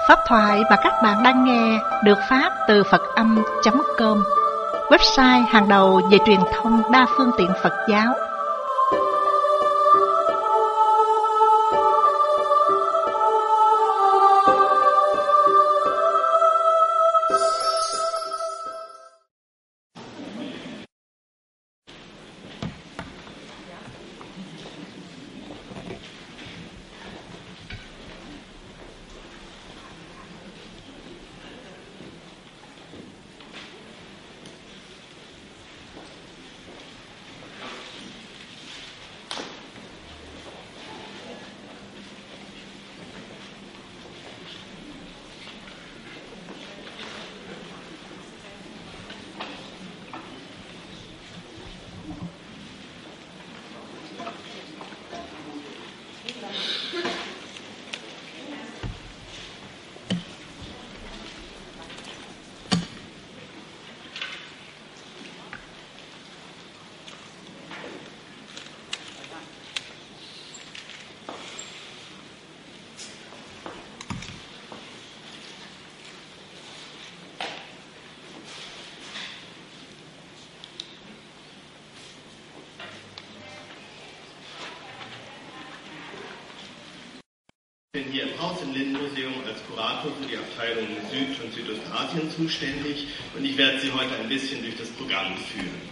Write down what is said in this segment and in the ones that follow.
Pháp thoại mà các bạn đang nghe được phát từ Phật-âm.com, website hàng đầu về truyền thông đa phương tiện Phật giáo. Ich bin hier im Haus im Lindenmuseum als Kurator für die Abteilung Süd- und Südostasien zuständig und ich werde Sie heute ein bisschen durch das Programm führen.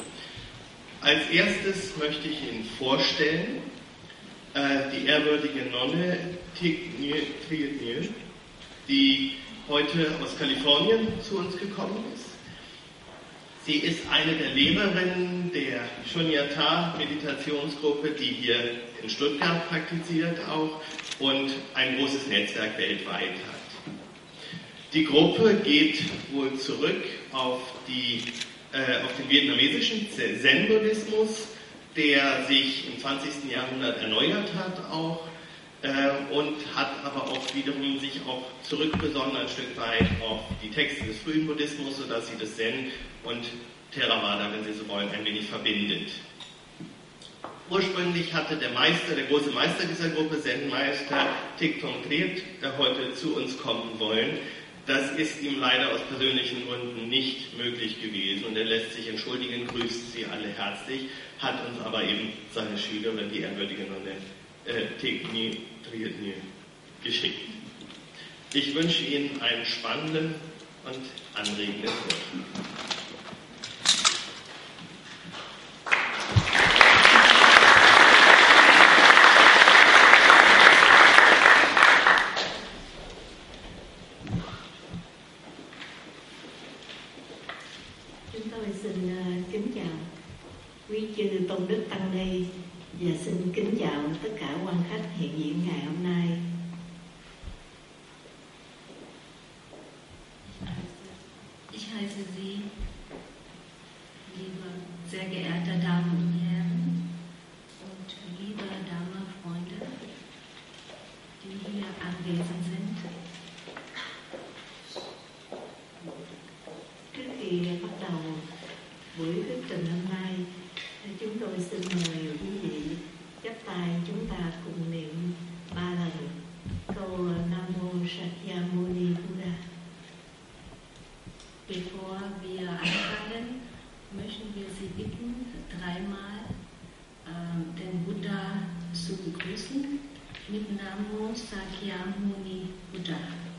Als erstes möchte ich Ihnen vorstellen die ehrwürdige Nonne Thich Nhat Hanh, die heute aus Kalifornien zu uns gekommen ist. Sie ist eine der Lehrerinnen der Shunyata-Meditationsgruppe, die hier in Stuttgart praktiziert auch und ein großes Netzwerk weltweit hat. Die Gruppe geht wohl zurück auf den vietnamesischen Zen-Buddhismus, der sich im 20. Jahrhundert erneuert hat auch und hat aber auch wiederum sich auch zurückbesonnen ein Stück weit auf die Texte des frühen Buddhismus, sodass sie das Zen und Theravada, wenn Sie so wollen, ein wenig verbindet. Ursprünglich hatte der große Meister dieser Gruppe, Zen-Meister Thich Nhat, heute zu uns kommen wollen. Das ist ihm leider aus persönlichen Gründen nicht möglich gewesen und er lässt sich entschuldigen, grüßt Sie alle herzlich, hat uns aber eben seine Schülerin, die ehrwürdige Nonne Thich Nhat Hanh, geschickt. Ich wünsche Ihnen einen spannenden und anregenden Vortrag. Chư Tôn Đức Tăng Ni và xin kính chào tất cả quan khách hiện diện ngày hôm nay. Ich heiße Sie, liebe sehr geehrte Damen und Herren und liebe Dharma-Freunde, die hier anwesend sind. Trước khi bắt đầu buổi thuyết trình hôm nay, chúng tôi xin mời quý vị chắp tay chúng ta cùng niệm 3 lần câu Nam Mô Shakyamuni Buddha. Bevor wir anfangen, möchten wir Sie bitten, dreimal den Buddha zu begrüßen mit Namo Shakyamuni Buddha.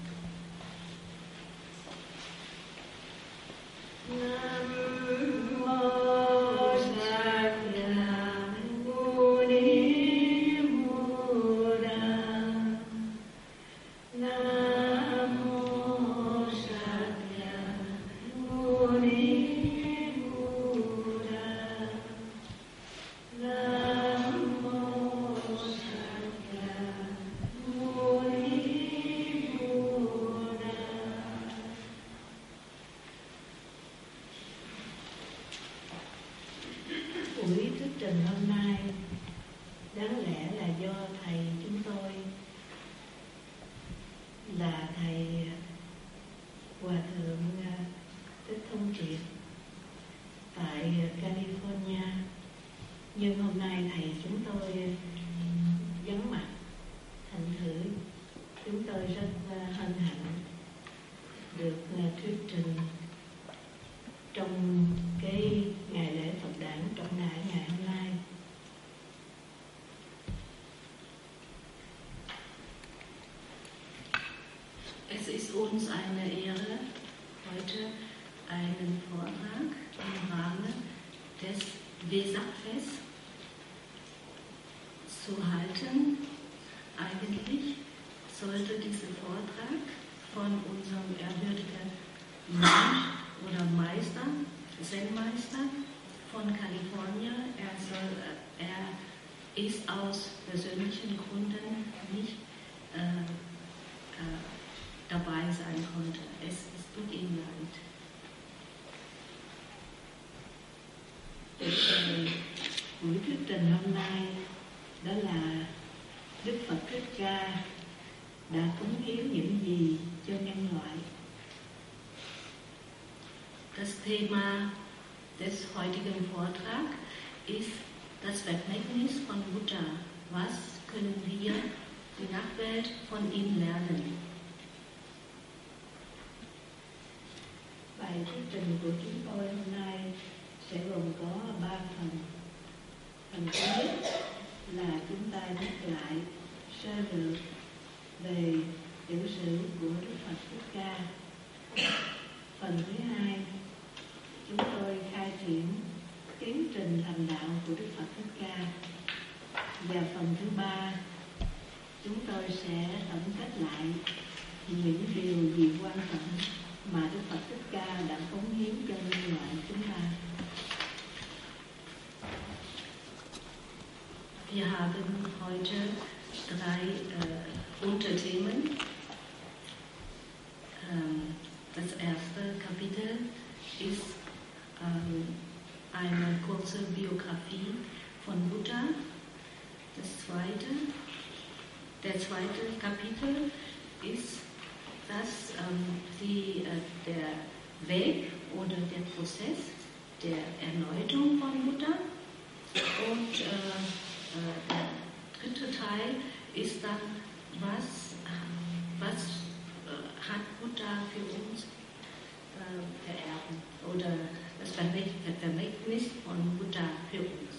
Buổi thuyết trình hôm nay đáng lẽ là do thầy chúng tôi là thầy Hòa thượng Thích Thông Triệt tại California, nhưng hôm nay thầy chúng tôi vắng mặt, thành thử chúng tôi rất hân hạnh uns eine Ehre, heute einen Vortrag im Rahmen des Wesak-Fests zu halten. Eigentlich sollte dieser Vortrag von unserem ehrwürdigen Mönch oder Meister, Zen-Meister von Kalifornien, er ist aus persönlichen Gründen nicht dabei sein konnte. Es tut ihm leid. Buổi thuyết trình hôm nay đó là Đức Phật Thích Ca đã cống hiến những gì cho nhân loại. Das Thema des heutigen Vortrags ist das Vermächtnis von Buddha. Was können wir, die Nachwelt, von ihm lernen? Bài thuyết trình của chúng tôi hôm nay sẽ gồm có 3 phần. Phần thứ nhất là chúng ta nhắc lại sơ lược về tiểu sử của Đức Phật Thích Ca. Phần thứ hai, chúng tôi khai triển tiến trình thành đạo của Đức Phật Thích Ca. Và phần thứ ba, chúng tôi sẽ tổng kết lại những điều gì quan trọng mà Đức Phật Thích Ca đã cống hiến cho nhân loại chúng ta. Wir haben heute 3 Unterthemen. Das erste Kapitel ist eine kurze Biografie von Buddha. Der zweite Kapitel ist der Weg oder der Prozess der Erneuerung von Buddha. Und der dritte Teil ist dann, was hat Buddha für uns vererben oder das Vermächtnis von Buddha für uns.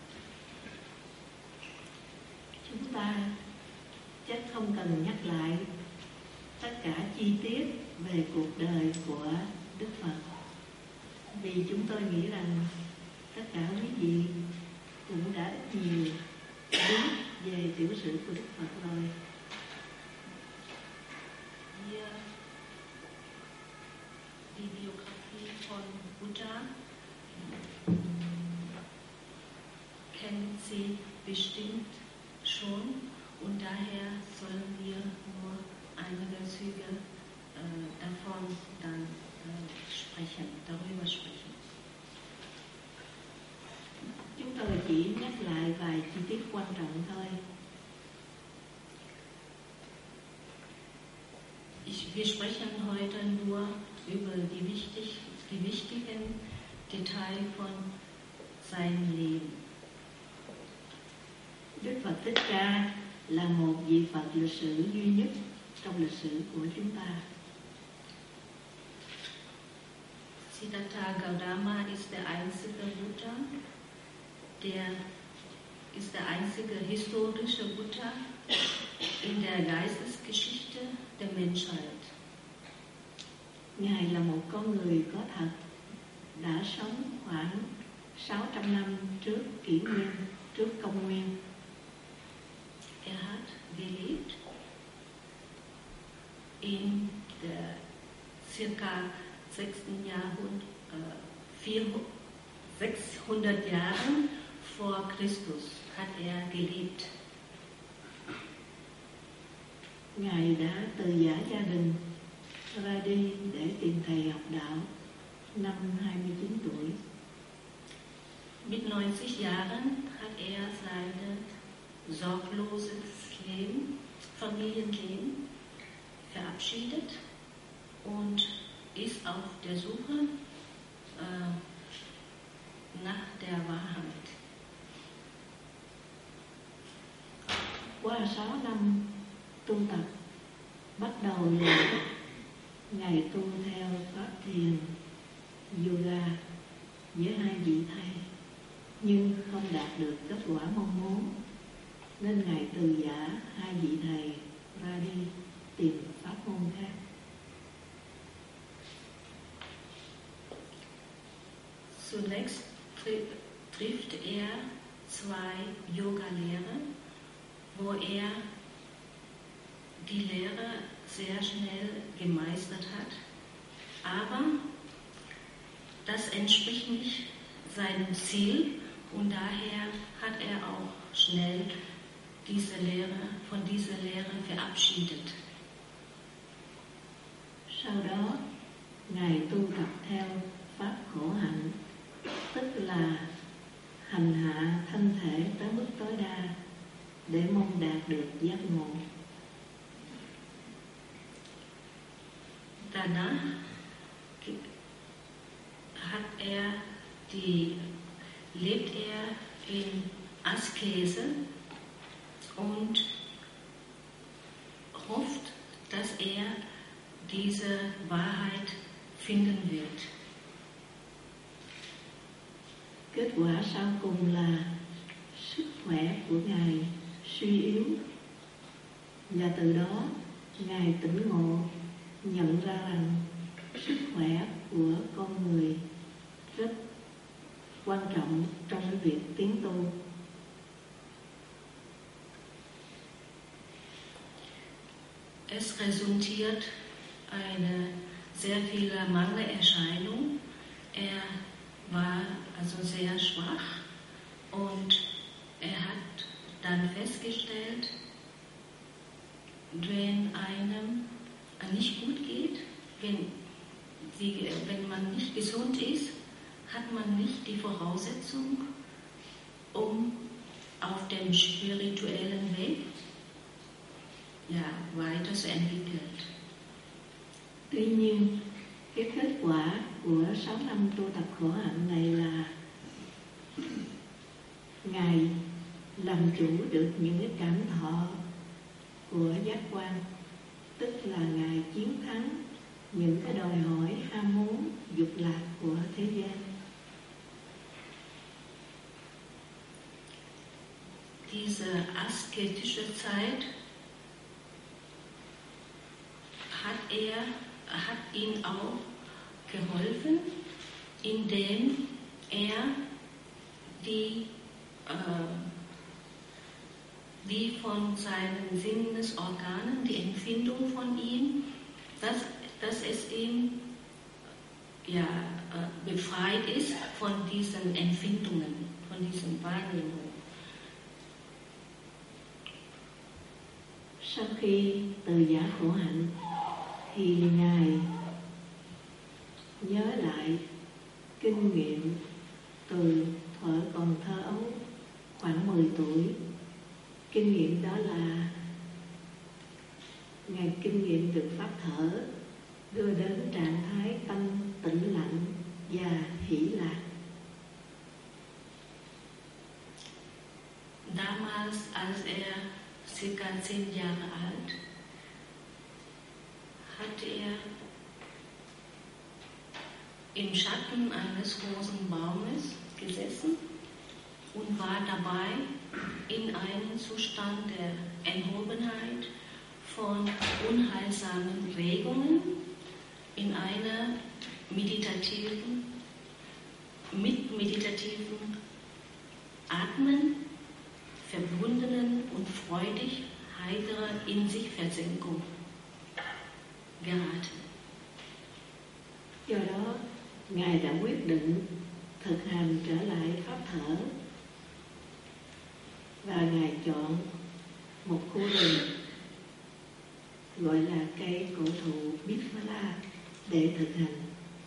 Chúng ta chắc không cần nhắc lại tất cả chi tiết về cuộc đời của Đức Phật, vì chúng tôi nghĩ rằng tất cả quý vị cũng đã nhiều biết về tiểu sử của Đức Phật rồi. Die Biografie von Buddha kennen Sie bestimmt schon und daher sollen wir nur einige Züge davon dann darüber sprechen. Chúng tôi chỉ nhắc lại vài chi tiết quan trọng thôi. Wir sprechen heute nur über die wichtigen Details von seinem Leben. Đức Phật Thích Ca là một vị Phật lịch sử duy nhất trong lịch sử của chúng ta. Siddhartha Gautama ist der einzige Buddha, ist der einzige historische Buddha in der Geistesgeschichte der Menschheit. Ngài là một con người có thật, đã sống khoảng 600 năm trước kỷ nguyên, trước công nguyên. Er hat gelebt in der circa 600 Jahren vor Christus hat er gelebt. Ngài đã từ giã gia đình ra đi để tìm thầy học đạo năm 29 tuổi. Mit 90 Jahren hat er sein sorgloses Familienleben verabschiedet und ist auf der Suche nach der Wahrheit. Qua 6 năm tu tập, bắt đầu là Ngài tu theo pháp thiền yoga với 2 vị thầy, nhưng không đạt được kết quả mong muốn, nên Ngài từ giã 2 vị thầy ra đi tìm pháp môn khác. Zunächst trifft er zwei Yoga-Lehrer, wo er die Lehre sehr schnell gemeistert hat, aber das entspricht nicht seinem Ziel und daher hat er auch schnell von dieser Lehre verabschiedet. Sau đó, Ngài tu tập theo pháp khổ hạnh, tức là hành hạ thân thể tới mức tối đa để mong đạt được giác ngộ. Danach lebt er in Askese und hofft, dass er diese Wahrheit finden wird. Kết quả sau cùng là sức khỏe của Ngài suy yếu, và từ đó Ngài tỉnh ngộ, nhận ra rằng sức khỏe của con người rất quan trọng trong cái việc tiến tu. Es resultiert eine sehr viele Mangelerscheinungen. Er war also sehr schwach und er hat dann festgestellt, wenn einem nicht gut geht, wenn man nicht gesund ist, hat man nicht die Voraussetzung, um auf dem spirituellen Weg weiterzuentwickeln. Tuy nhiên, cái kết quả của 6 năm tu tập khổ hạnh này là Ngài làm chủ được những cái cảm thọ của giác quan, tức là Ngài chiến thắng những cái đòi hỏi ham muốn dục lạc của thế gian. Diese asketische Zeit hat ihn auch geholfen, indem er die von seinen Sinnesorganen, die Empfindung von ihm, dass es ihm befreit ist von diesen Empfindungen, von diesen Wahrnehmungen. Sau khi từ giả khổ hạnh thì Ngài nhớ lại kinh nghiệm từ thuở còn thơ ấu, khoảng 10 tuổi. Kinh nghiệm đó là Ngài kinh nghiệm được pháp thở đưa đến trạng thái tâm tĩnh lặng và hỷ lạc. Damals, als er circa 10 Jahre alt, hat er im Schatten eines großen Baumes gesessen und war dabei in einem Zustand der Enthobenheit von unheilsamen Regungen in einer meditativen Atmen, verbundenen und freudig heiterer In-sich-Versenkung geraten. Do đó, Ngài đã quyết định thực hành trở lại pháp thở và Ngài chọn một khu rừng gọi là cây cổ thụ Bifala để thực hành.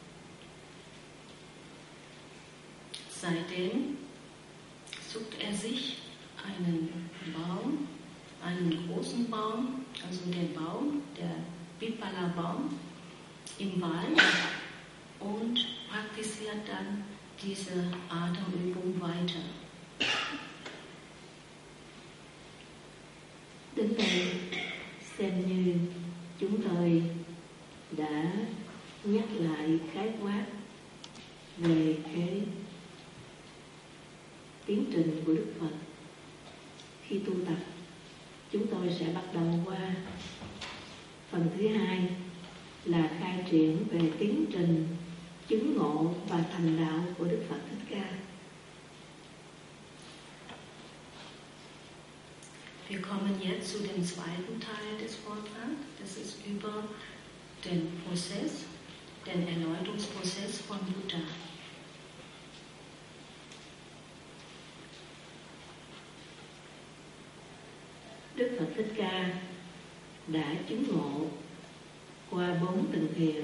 Seitdem sucht er sich einen Baum, einen großen Baum, also den Baum, der Bipala-Baum im Wald und praktiziert dann diese Atemübung weiter. Đến đây xem như chúng tôi đã nhắc lại khái quát về cái tiến trình của Đức Phật. Khi tu tập, chúng tôi sẽ bắt đầu qua phần thứ hai là khai triển về tiến trình chứng ngộ và thành đạo của Đức Phật Thích Ca. Wir kommen jetzt zu dem zweiten Teil des Vortrags. Das ist über den Prozess, den Erläuterungsprozess von Buddha. Đức Phật Thích Ca đã chứng ngộ qua 4 tầng thiền.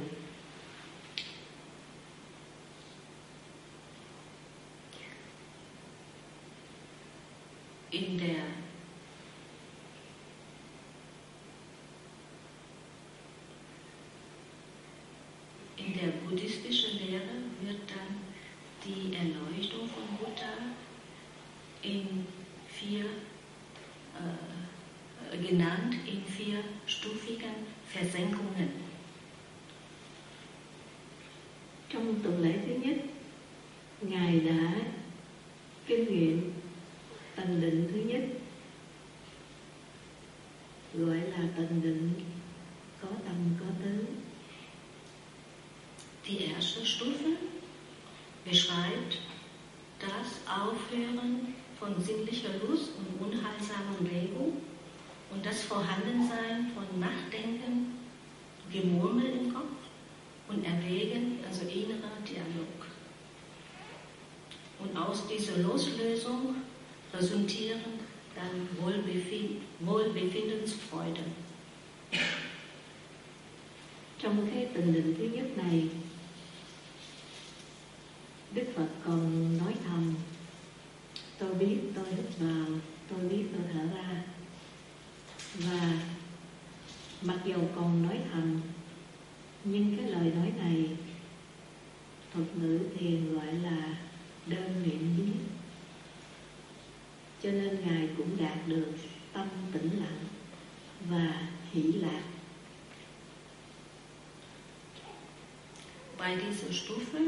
In der buddhistischen Lehre wird dann die Erleuchtung von Buddha genannt in 4 stufigen Versenkungen. Trong tuần lễ thứ nhất, Ngài đã kinh nghiệm tầng định thứ nhất, gọi là tầng định có tâm có tứ. Die erste Stufe beschreibt das Aufhören von sinnlicher Lust und unheilsamer Regung und das Vorhandensein von Nachdenken, Gemurmel im Kopf und Erwägen, also innerer Dialog. Und aus dieser Loslösung resultieren dann Wohlbefindensfreude. Trong cái tầng định thứ nhất này, Đức Phật còn nói thầm: tôi biết tôi hít vào, tôi biết tôi thở ra. Và mặc dầu còn nói thầm, nhưng cái lời nói này thuật ngữ thiền gọi là đơn niệm biết. Cho nên Ngài cũng đạt được tâm tĩnh lặng và hỷ lạc. Bei dieser Stufe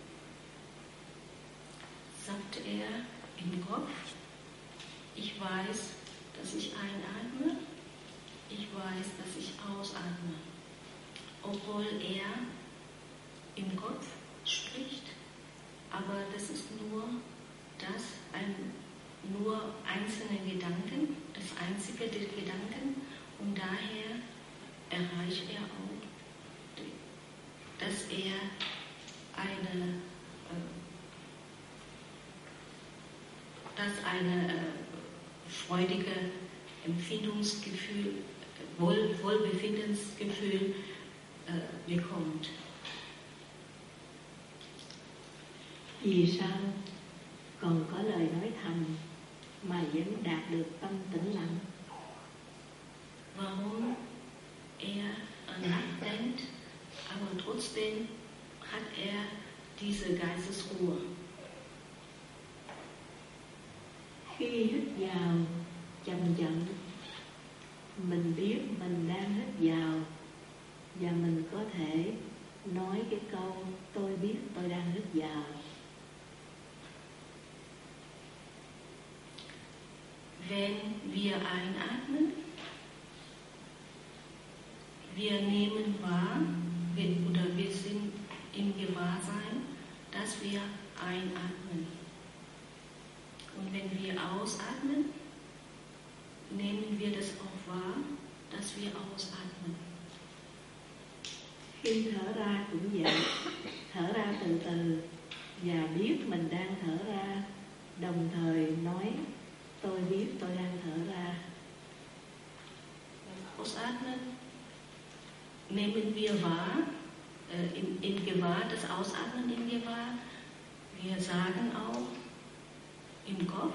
sagt er im Kopf: ich weiß, dass ich einatme, ich weiß, dass ich ausatme. Obwohl er im Kopf spricht, aber das ist nur einzelne Gedanken, das einzige der Gedanken, und daher erreicht er auch, dass er eine freudige Empfindungsgefühl, Wohlbefindensgefühl bekommt. Vì sao còn có lời nói thầm mà vẫn đạt được tâm tĩnh lặng? Warum er nachdenkt, aber trotzdem hat er diese Geistesruhe? Khi hít vào chậm chậm, mình biết mình đang hít vào và mình có thể nói cái câu tôi biết tôi đang hít vào. Wenn wir einatmen, wir nehmen wahr, oder wir sind im Gewahrsein, dass wir einatmen. Und wenn wir ausatmen, nehmen wir das auch wahr, dass wir ausatmen. Khi thở ra cũng vậy, thở ra từ từ và biết mình đang thở ra, đồng thời nói tôi biết tôi đang thở ra. Ausatmen nehmen wir wahr, im Gewahr, das Ausatmen im Gewahr. Wir sagen auch im Kopf,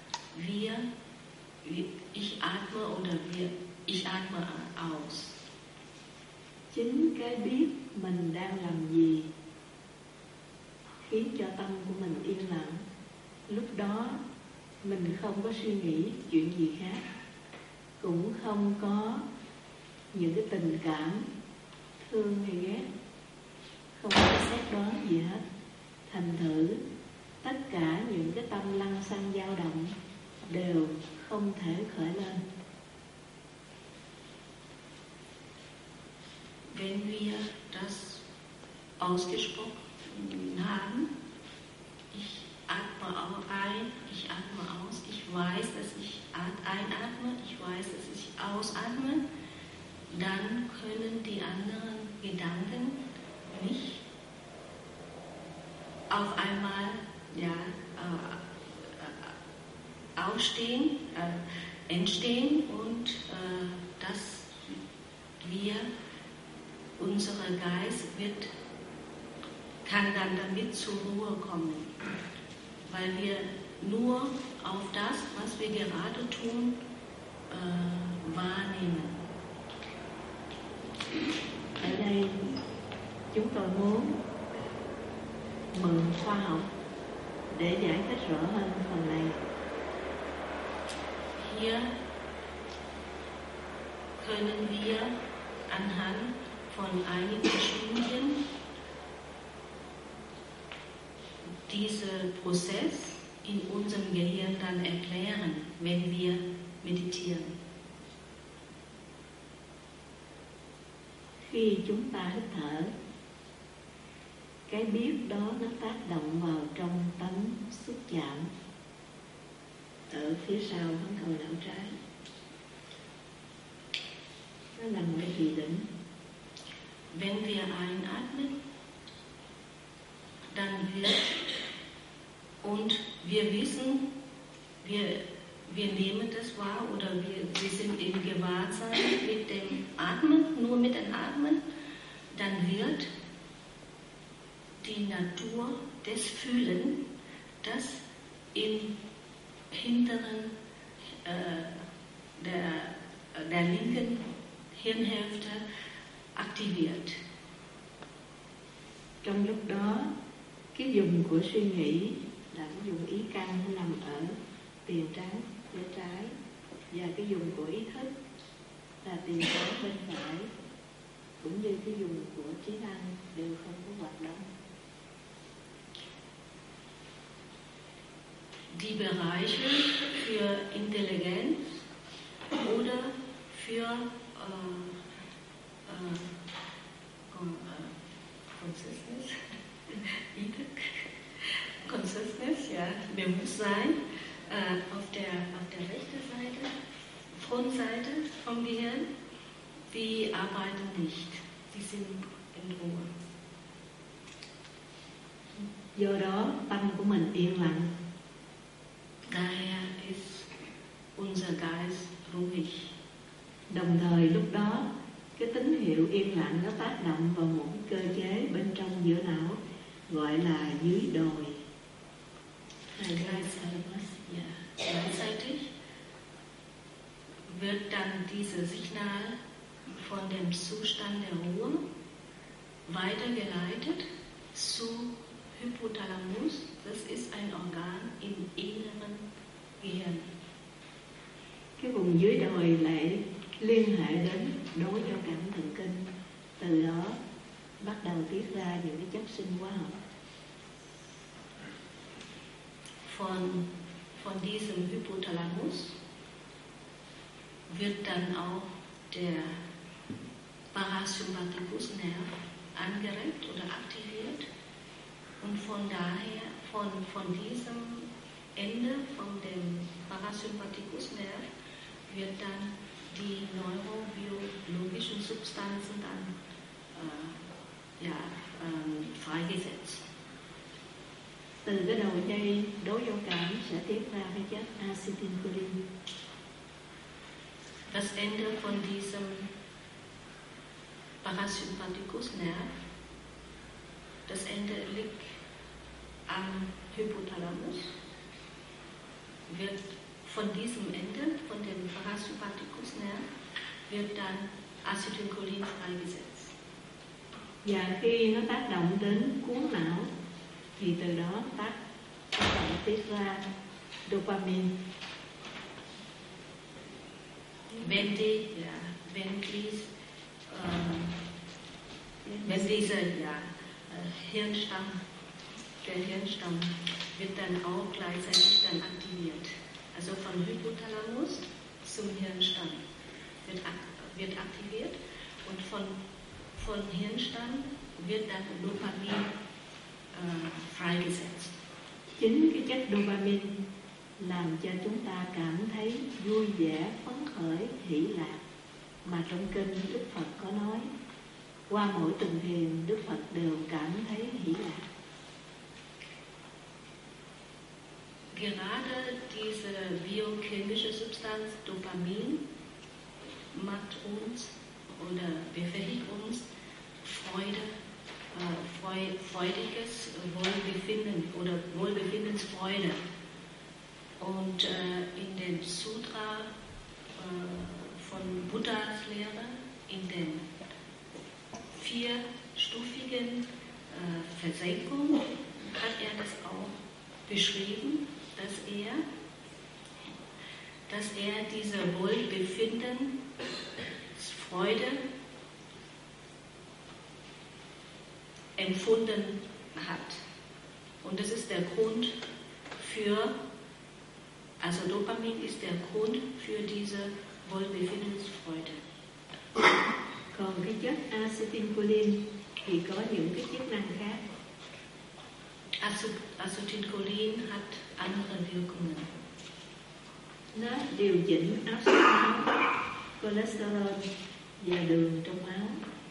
ich atme oder ich atme aus. Chính cái biết mình đang làm gì khiến cho tâm của mình yên lặng. Lúc đó mình không có suy nghĩ chuyện gì khác, cũng không có những cái tình cảm thương hay ghét, không có xét đoán gì hết. Thành thử tất cả những cái tâm lăng xăng dao động đều không thể khởi lên. Wenn wir das ausgesprochen haben. Ich atme auch ein, ich atme aus. Ich weiß, dass ich einatme, ich weiß, dass ich ausatme. Dann können die anderen Gedanken nicht auf einmal entstehen und dass unser Geist kann dann damit zur Ruhe kommen, weil wir nur auf das, was wir gerade tun, wahrnehmen. Ở đây chúng tôi muốn mượn khoa học để giải thích rõ hơn phần này. Hier können wir anhand von einigen Studien diesen Prozess in unserem Gehirn dann erklären, wenn wir meditieren. Khi chúng ta hít thở, cái biết đó nó tác động vào trong tấm xúc chạm ở phía sau bán cầu não trái. Nó là một cái kỳ đỉnh. Wenn wir einatmen, dann wird, und wir wissen, wir nehmen das wahr oder wir sind im Gewahrsein mit dem Atmen, nur mit dem Atmen, dann wird die Natur des Fühlen, das im hinteren der linken Hirnhälfte aktiviert. Trong lúc đó, cái vùng của suy nghĩ là cái vùng ý căn nó nằm ở tiền trắng bên trái, và cái vùng của ý thức là tiền trắng bên phải, cũng như cái vùng của trí năng đều không có hoạt động. Die Bereiche für Intelligenz oder für Consciousness, ja, Bewusstsein auf der rechten Seite, Frontseite vom Gehirn, die arbeiten nicht, die sind in Ruhe. Do đó tâm của mình yên lặng. Daher ist unser Geist ruhig. Đồng thời lúc đó cái tín hiệu yên lặng nó tác động vào một cơ chế bên trong giữa não gọi là dưới đồi. Gleichzeitig wird dann dieses Signal von dem Zustand der Ruhe weitergeleitet zu Hypothalamus. Das ist ein Organ im inneren Gehirn. Cái vùng dưới đồi lại liên hệ đến đối giao cảm thần kinh, từ đó bắt đầu tiết ra những cái chất sinh hóa học. Von diesem Hypothalamus wird dann auch der Parasympathikusnerv angeregt oder aktiviert. Und von daher, von diesem Ende, von dem Parasympathikusnerv, wird dann die neurobiologischen Substanzen dann freigesetzt. Từ cái đầu dây đối giao cảm sẽ tiết ra cái chất acetylcholine. Das Ende von diesem Parasympathikusnerv, das Ende liegt am Hypothalamus, wird von diesem Ende, von dem Parasympathikusnerv, wird dann Acetylcholin freigesetzt. Và khi nó tác động đến cuống não thì từ đó tác động tiết ra dopamine. Wenn dieser Hirnstamm, der Hirnstamm wird dann auch gleichzeitig dann aktiviert. Also von Hypothalamus zum Hirnstamm wird aktiviert und von Hirnstamm wird dann Dopamin freigesetzt. Chính cái chất dopamine làm cho chúng ta cảm thấy vui vẻ, phấn khởi, hỷ lạc. Mà trong kinh Đức Phật có nói, qua mỗi tuần thiền Đức Phật đều cảm thấy hỷ lạc. Gerade diese biochemische Substanz Dopamin macht uns oder befähigt uns freudiges Wohlbefinden oder Wohlbefindensfreude. Und in dem Sutra von Buddhas Lehre, in den 4-stufigen Versenkung, hat das auch beschrieben, dass er diese Wohlbefinden, Freude empfunden hat. Und das ist der Grund für, also Dopamin ist der Grund für diese Wohlbefindensfreude. Còn cái chất acetylcholine thì có những cái chức năng khác. Acetylcholin hat andere Wirkungen. Nó điều chỉnh áp suất máu, cholesterol và đường trong máu.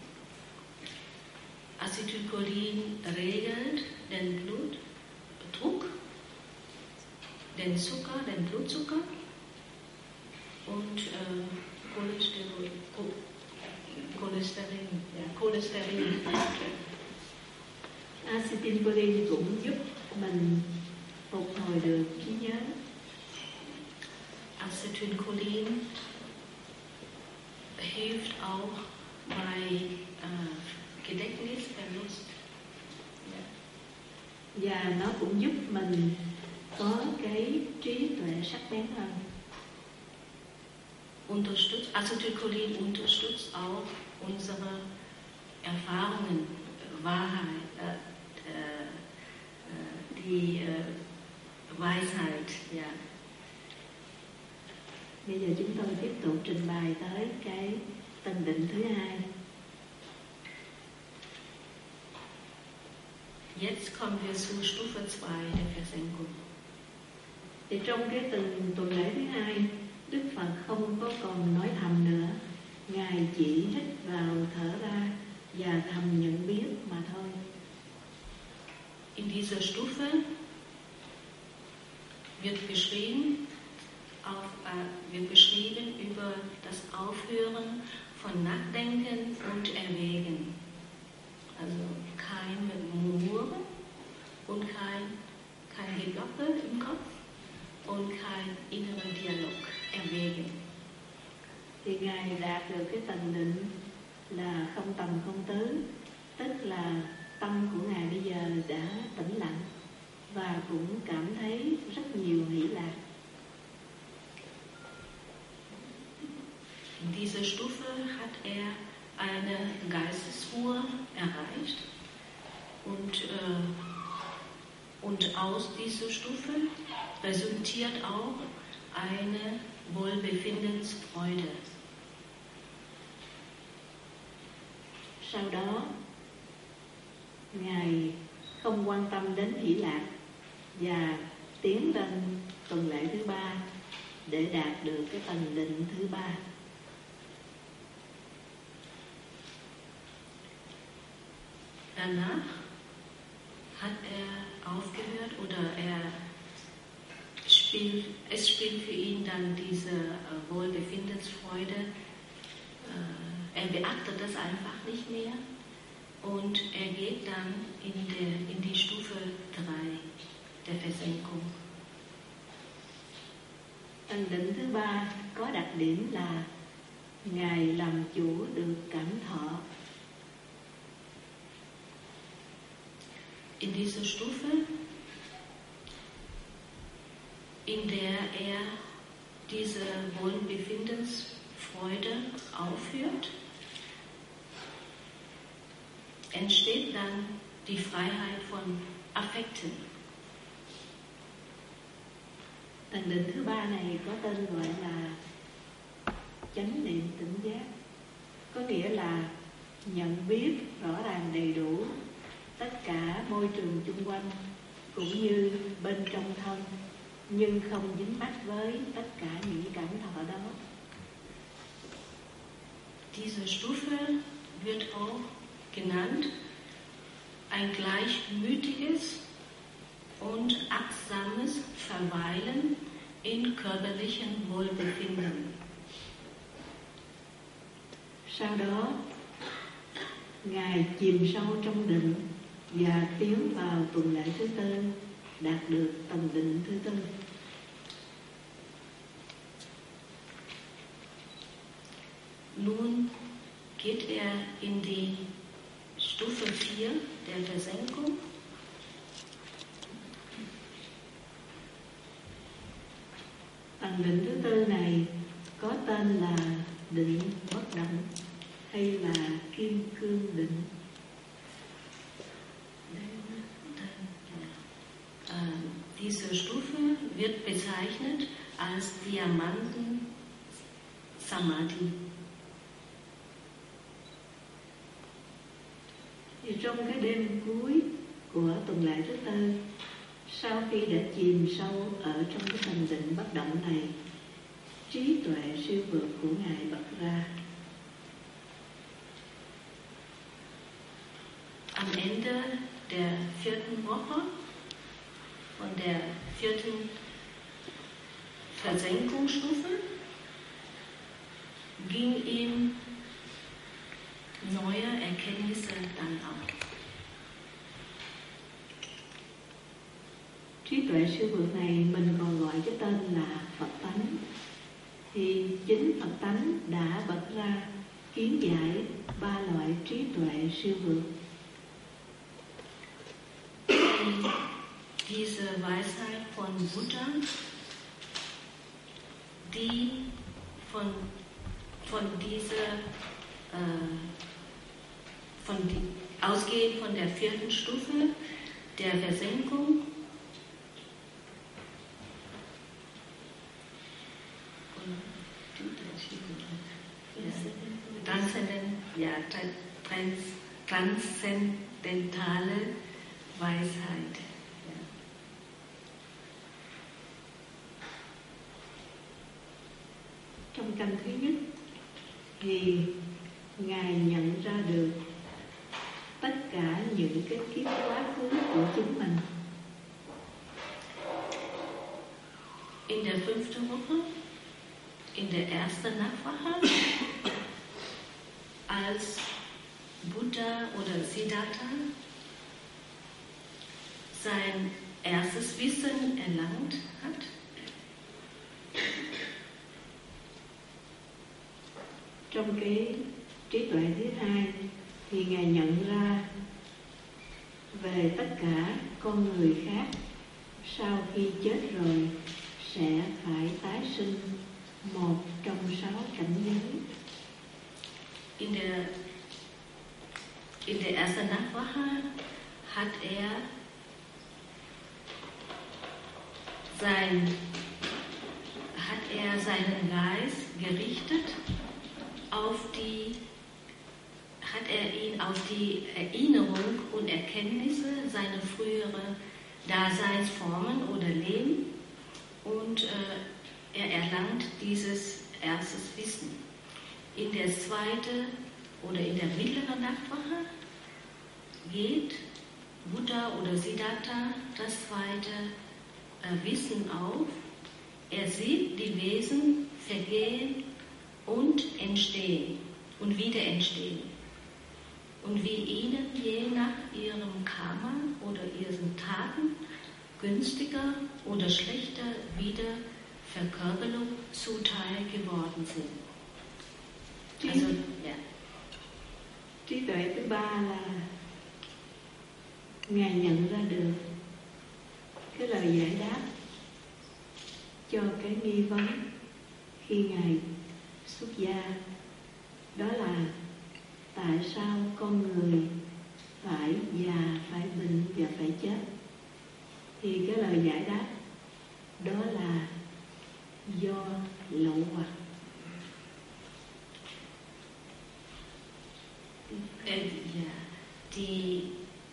Acetylcholin regelt den Blutdruck, den Zucker, den Blutzucker und Cholesterin. Acetylcholine cũng giúp mình phục hồi được trí nhớ. Acetylcholin hilft auch bei Gedächtnisverlust. Và nó cũng giúp mình có cái trí tuệ sắc bén hơn. Acetylcholin unterstützt auch unsere Erfahrungen, Wahrheit, die Weisheit. Ja. Bây giờ chúng tôi tiếp tục trình bày tới cái tầng định thứ hai. Jetzt kommen wir zu Stufe 2 der Versenkung. Thì trong cái tuần lễ thứ hai, Đức Phật không có còn nói thầm nữa. Ngài chỉ hít vào thở ra và thầm nhận biết mà thôi. In dieser Stufe wird beschrieben über das Aufhören von Nachdenken und Erwägen. Also kein Murren und kein Geglocke im Kopf und kein innerer Dialog, Erwägen. Thì Ngài đạt được cái tầng định là không tầm không tứ, tức là tâm của Ngài bây giờ đã tĩnh lặng và cũng cảm thấy rất nhiều hỷ lạc. In dieser Stufe hat er eine Geistesruhe erreicht und aus dieser Stufe resultiert auch eine Wohlbefindensfreude. Sau đó, Ngài không quan tâm đến hỷ lạc và tiến lên tuần lễ thứ 3 để đạt được cái tầng định thứ 3. Danach hat er aufgehört oder es spielt für ihn dann diese Wohlbefindensfreude. Er beachtet das einfach nicht mehr und er geht dann in die Stufe 3 der Versenkung. Tầng định thứ 3 có đặc điểm là Ngài làm chủ được cảm thọ. In dieser Stufe, in der er diese Wohlbefindensfreude aufführt, entsteht dann die Freiheit von Affekten. Tầng định thứ 3 này có tên gọi là chánh niệm tỉnh giác, có nghĩa là nhận biết rõ ràng đầy đủ tất cả môi trường chung quanh cũng như bên trong thân, nhưng không dính mắc với tất cả những cảm thọ đó. Diese Stufe wird auch genannt ein gleichmütiges und achtsames Verweilen in körperlichem Wohlbefinden. Sau đó, Ngài chìm sâu trong định và tiến vào tuần lễ thứ tư, đạt được tầng định thứ tư. Nun geht in die Stufe 4 der Versenkung. Tầng định thứ tư này có tên là định bất động hay là kim cương định. Diese Stufe wird bezeichnet als Diamanten Samadhi. Thì trong cái đêm cuối của tuần lễ thứ tư, sau khi đã chìm sâu ở trong cái tầng định bất động này, trí tuệ siêu vượt của Ngài bật ra. Am Ende der 4. Woche von der 4. Versenkungsstufe ging ihm neue Erkenntnisse dann auf. Trí tuệ siêu vượt này mình còn gọi cái tên là Phật tánh. Thì chính Phật tánh đã bật ra kiến giải 3 loại trí tuệ siêu vượt. Diese Weisheit von Buddha, die ausgehend von der 4. Stufe der Versenkung transzendentale Weisheit. Trong căn thứ nhất thì Ngài nhận ra được tất cả những cái kiếp quá khứ của chính mình. In der 5. Woche, in der ersten Nachtwache, als Buddha oder Siddhartha sein erstes Wissen erlangt hat, trong cái trí tuệ thứ hai thì Ngài nhận ra về tất cả con người khác sau khi chết rồi sẽ phải tái sinh một trong 6 cảnh giới. In der ersten Nachtwache hat seinen Geist gerichtet hat ihn auf die Erinnerung und Erkenntnisse seiner früheren Daseinsformen oder Leben und er erlangt dieses erstes Wissen. In der 2. oder in der mittleren Nachtwache geht Buddha oder Siddhartha das 2. Wissen auf. Er sieht die Wesen vergehen und entstehen und wieder entstehen. Und wie ihnen je nach ihrem Karma oder ihren Taten günstiger oder schlechter Wiederverkörperung zuteil geworden sind. Also, ja. Trí tuệ thứ ba là Ngài nhận ra được cái lời giải đáp cho cái nghi vấn khi Ngài xuất gia, đó là tại sao con người phải già, phải bệnh và phải chết. Thì cái lời giải đáp đó là do lậu hoặc.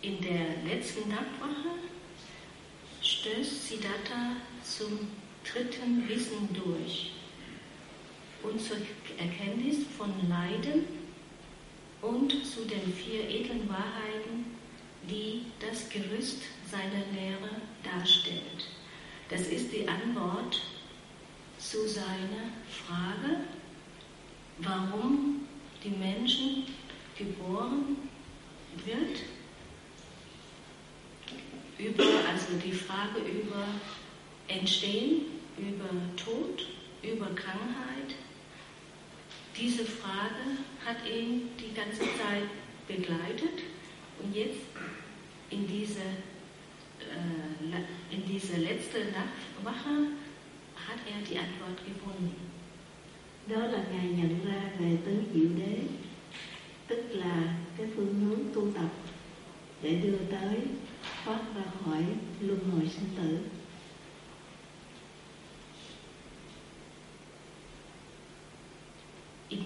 in der letzten Nachtwache stößt Siddhartha zum dritten Wissen durch und zur Erkenntnis von Leiden und zu den 4 edlen Wahrheiten, die das Gerüst seiner Lehre darstellt. Das ist die Antwort zu seiner Frage, warum die Menschen geboren wird, also die Frage über Entstehen, über Tod, über Krankheit. Diese Frage hat ihn die ganze Zeit begleitet und jetzt in diese letzte Nachtwache hat er die Antwort gefunden. Đó là Ngài nhận ra về tứ diệu đế, tức là cái phương hướng tu tập để đưa tới thoát ra khỏi luân hồi sinh tử. In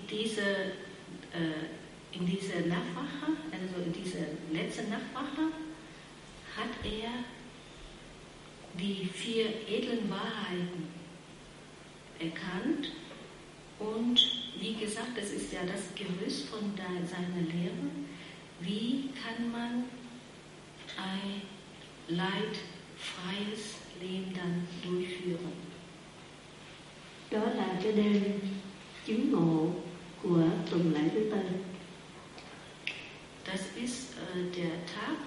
dieser Nachtwache, also in dieser letzten Nachtwache, hat er die 4 edlen Wahrheiten erkannt und wie gesagt, das ist ja das Gerüst von seiner Lehre. Wie kann man ein leidfreies Leben dann durchführen? Đó là cái đêm chứng ngộ của tuần lễ thứ tư. Das ist der Tag,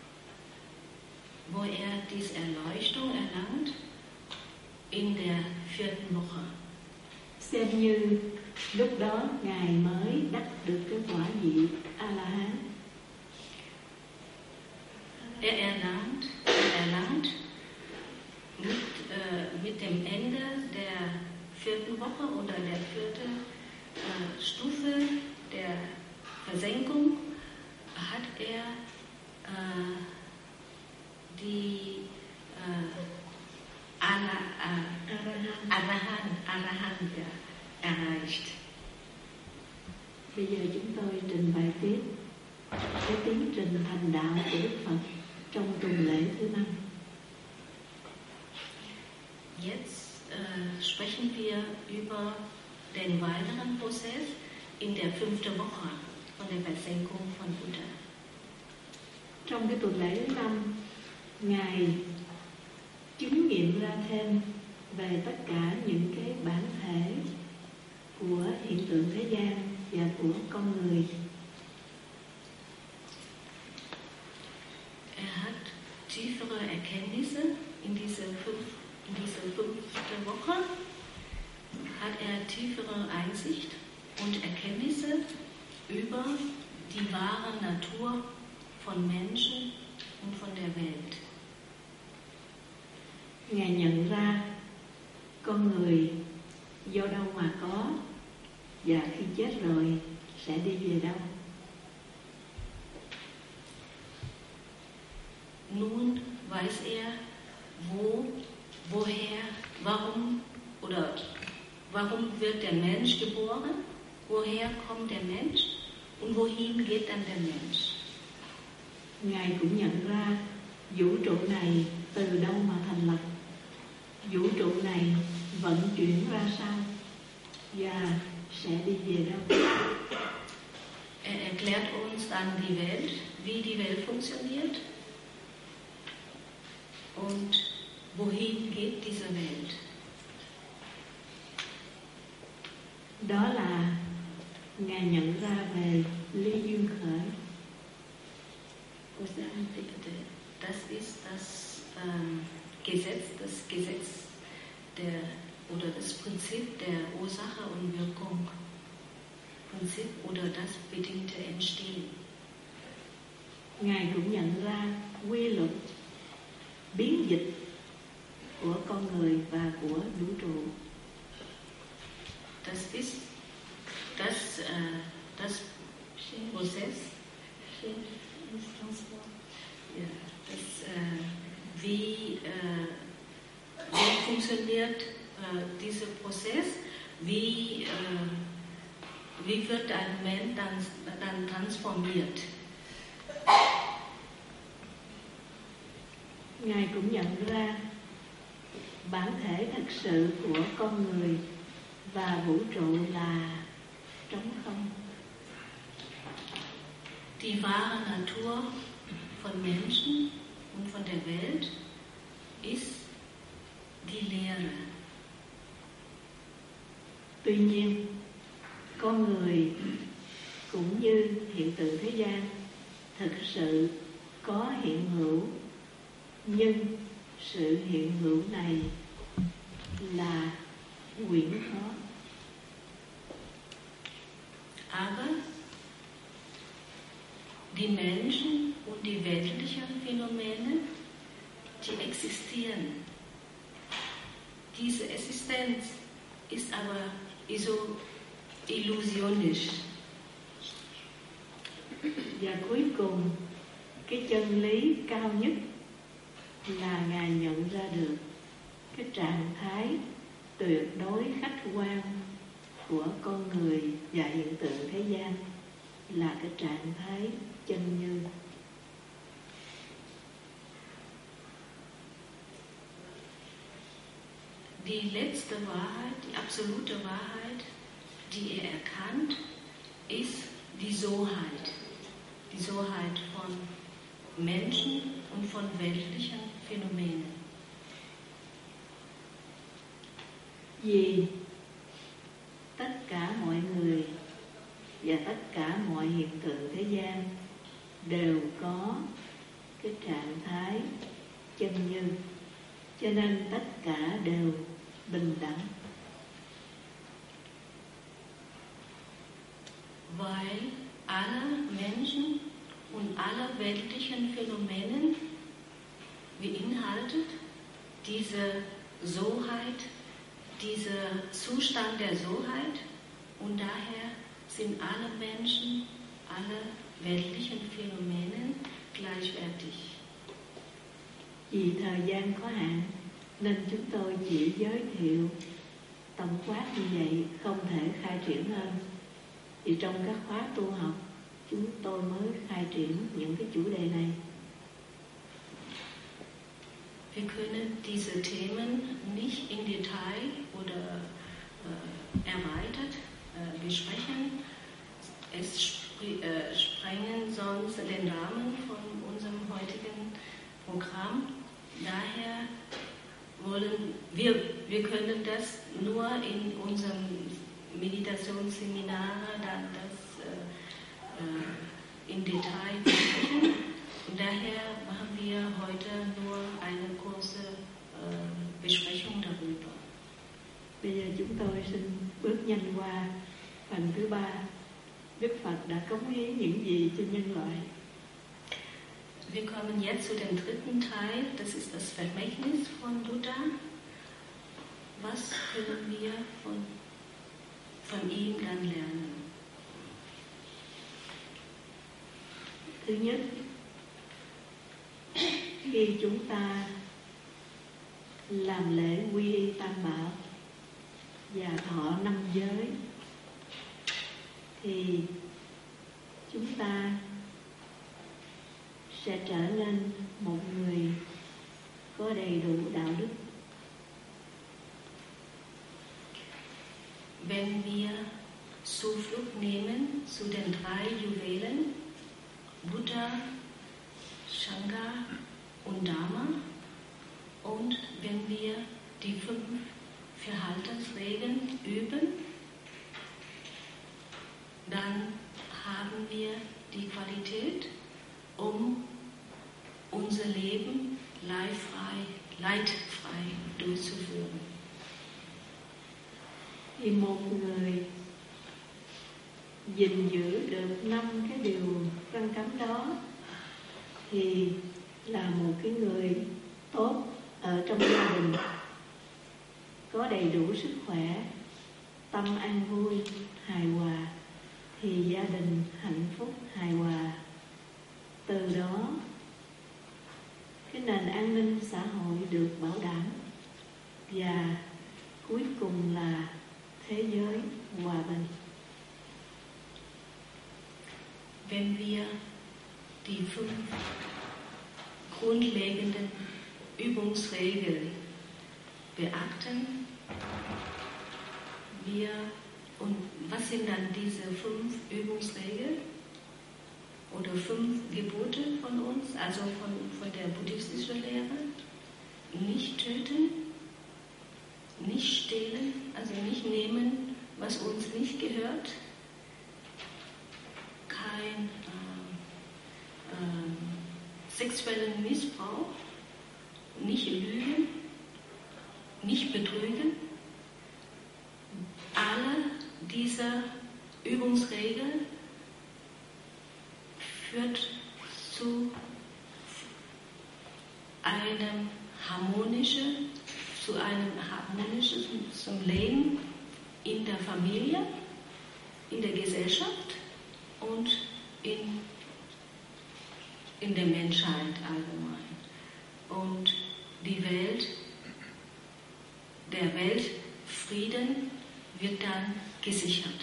wo er diese Erleuchtung erlangt in der 4. Woche. Xem như lúc đó Ngài mới đắc được cái quả vị A-la-hán. Er erlangt mit dem Ende der 4. Woche oder der 4. Stufe der Versenkung hat er die Arahant erreicht. Bây giờ chúng tôi trình bày tiếp cái tiến trình thành đạo của Đức Phật trong tuần lễ thứ 5. Jetzt sprechen wir über den weiteren Prozess in der 5. Woche von der Versenkung von Buddha. Trong cái tuần lễ thứ 5, Ngài chứng nghiệm ra thêm về tất cả những cái bản thể của hiện tượng thế gian và của con người. Er hat tiefere Erkenntnisse in dieser 5. Woche, hat er tiefere Einsicht und Erkenntnisse über die wahre Natur von Menschen und von der Welt. Ngài nhận ra con người do đâu mà có và khi chết rồi sẽ đi về đâu. Nun weiß er, woher, warum wird der Mensch geboren, woher kommt der Mensch und wohin geht dann der Mensch. Ngài cũng nhận ra vũ trụ này từ đâu mà thành lập, vũ trụ này vận chuyển ra sao và sẽ đi về đâu. Er erklärt uns dann die Welt, wie die Welt funktioniert und wohin geht diese Welt. Đó là Ngài nhận ra về ly duyên khởi. Das ist das Gesetz oder das Prinzip der Ursache und Wirkung. Prinzip oder das bedingte Entstehen. Ngài cũng nhận ra quy luật biến dịch của con người và của vũ trụ. Das ist das Prozess. Ja, wie funktioniert dieser Prozess? Wie wird ein Mensch dann transformiert? Ngài cũng nhận ra bản thể thật sự của con người và vũ trụ là trống không. Die wahre Natur von Menschen und von der Welt ist die Leere. Tuy nhiên, con người cũng như hiện tượng thế gian thực sự có hiện hữu, nhưng sự hiện hữu này là quyển khó. Aber die Menschen und die weltlichen Phänomene, die existieren. Diese Existenz ist aber illusionisch. Và cuối cùng, cái chân lý cao nhất là Ngài nhận ra được cái trạng thái tuyệt đối khách quan của con người và hiện tượng thế gian là cái trạng thái chân như. Die letzte Wahrheit, die absolute Wahrheit, die erkannt, ist die Soheit. Die Soheit von Menschen und von weltlichen Phänomenen. Vì tất cả mọi người và tất cả mọi hiện tượng thế gian đều có cái trạng thái chân như, cho nên tất cả đều bình đẳng. Weil alle Menschen und alle weltlichen Phänomene beinhaltet diese Soheit, dieser Zustand der Soheit, und daher sind alle Menschen, alle weltlichen Phänomene gleichwertig. Vì thời gian có hạn nên chúng tôi chỉ giới thiệu tổng quát như vậy, không thể khai triển hơn. Thì trong các khóa tu học chúng tôi mới khai triển những cái chủ đề này. Wir können diese Themen nicht im Detail oder erweitert besprechen. Es sprengen sonst den Rahmen von unserem heutigen Programm. Daher wollen wir können das nur in unserem Meditationsseminar dann das im Detail besprechen. Und daher machen wir heute nur eine kurze Besprechung darüber. Bây giờ chúng tôi xin bước nhanh qua phần thứ 3. Đức Phật đã cống hiến những gì cho nhân loại? Wir kommen jetzt zu dem dritten Teil, das ist das Vermächtnis von Buddha. Was können wir von ihm dann lernen? Thứ nhất, khi chúng ta làm lễ quy y Tam Bảo và thọ 5 giới thì chúng ta sẽ trở nên một người có đầy đủ đạo đức. Wenn wir Zuflucht nehmen zu den 3 Juwelen, Buddha, Sangha und Dharma, und wenn wir die 5 Verhaltensregeln üben, dann haben wir die Qualität, unser Leben leidfrei durchzuführen. Thì một người gìn giữ được 5 cái điều răn cấm đó thì là một cái người tốt ở trong gia đình, có đầy đủ sức khỏe, tâm an vui, hài hòa, thì gia đình hạnh phúc, hài hòa. Từ đó cái nền an ninh xã hội được bảo đảm, và cuối cùng là thế giới hòa bình. Wenn wir die 5 grundlegenden Übungsregel beachten. Und was sind dann diese 5 Übungsregeln oder 5 Gebote von uns, also von der buddhistischen Lehre? Nicht töten, nicht stehlen, also nicht nehmen, was uns nicht gehört, kein sexuellen Missbrauch, nicht lügen, nicht betrügen. Alle diese Übungsregeln führt zu einem harmonischen zum Leben in der Familie, in der Gesellschaft und in der Menschheit allgemein. Und der Weltfrieden wird dann gesichert.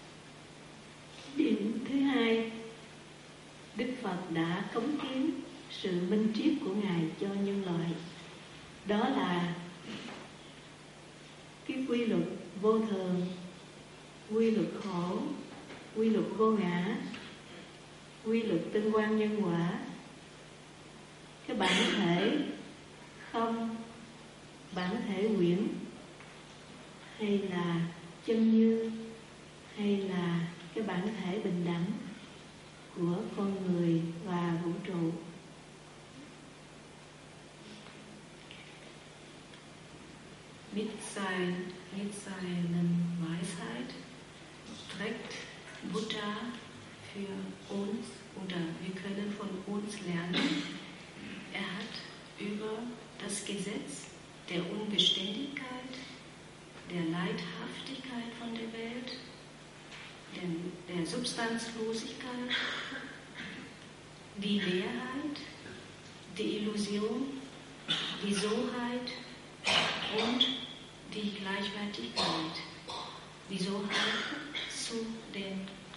Điểm thứ hai, Đức Phật đã cống hiến sự minh triết của Ngài cho nhân loại. Đó là cái quy luật vô thường, quy luật khổ, quy luật vô ngã, quy luật tương quan nhân quả, cái bản thể không, bản thể quyển, hay là chân như, hay là cái bản thể bình đẳng của con người và vũ trụ. Mit seiner Weisheit trägt Buddha für uns, oder wir können von uns lernen. Er hat über das Gesetz der Unbeständigkeit, der Leidhaftigkeit von der Welt, der Substanzlosigkeit, die Leerheit, die Illusion, die Soheit und die Gleichwertigkeit. Die Soheit zu der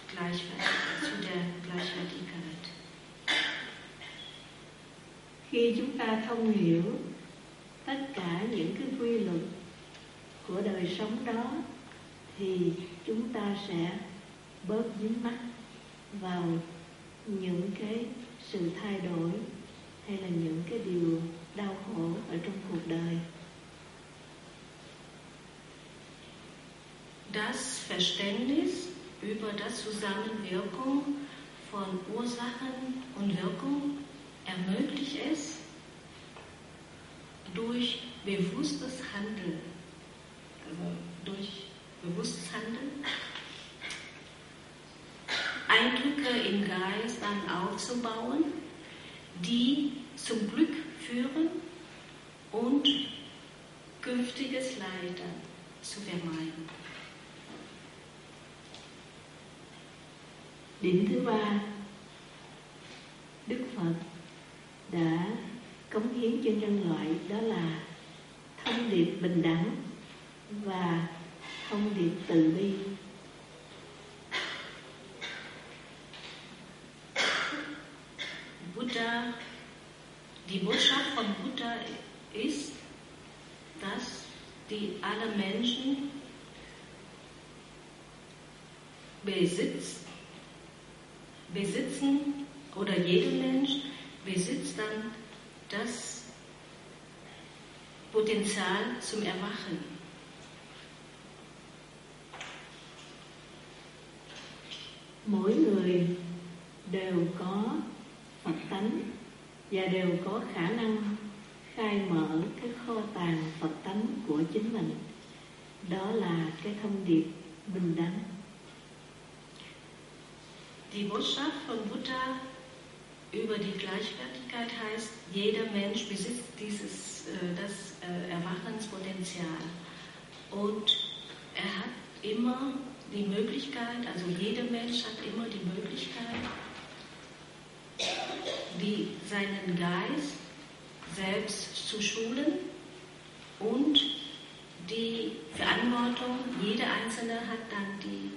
Gleichwertigkeit. Khi chúng ta thông hiểu tất cả những cái quy luật của đời sống đó, thì chúng ta sẽ bớt dính mắc vào những cái sự thay đổi hay là những cái điều đau khổ ở trong cuộc đời. Das Verständnis über das Zusammenwirken von Ursachen und Wirkung ermöglicht es durch bewusstes Handeln, Eindrücke im Geist dann aufzubauen, die zum Glück führen und künftiges Leid zu vermeiden. Điểm thứ ba, Đức Phật đã cống hiến cho nhân loại, đó là thông điệp bình đẳng và thông điệp từ bi. Die Botschaft von Buddha ist, dass alle Menschen besitzen, oder jeder Mensch besitzt dann das Potenzial zum Erwachen. Mỗi người đều có Phật tánh và đều có khả năng khai mở cái kho tàng Phật tánh của chính mình. Đó là cái thông điệp bình đẳng. Die Botschaft von Buddha über die Gleichwertigkeit heißt, jeder Mensch besitzt das Erwachenspotenzial. Und er hat immer die Möglichkeit, also jeder Mensch hat immer die Möglichkeit, seinen Geist selbst zu schulen und die Verantwortung, jeder Einzelne hat dann die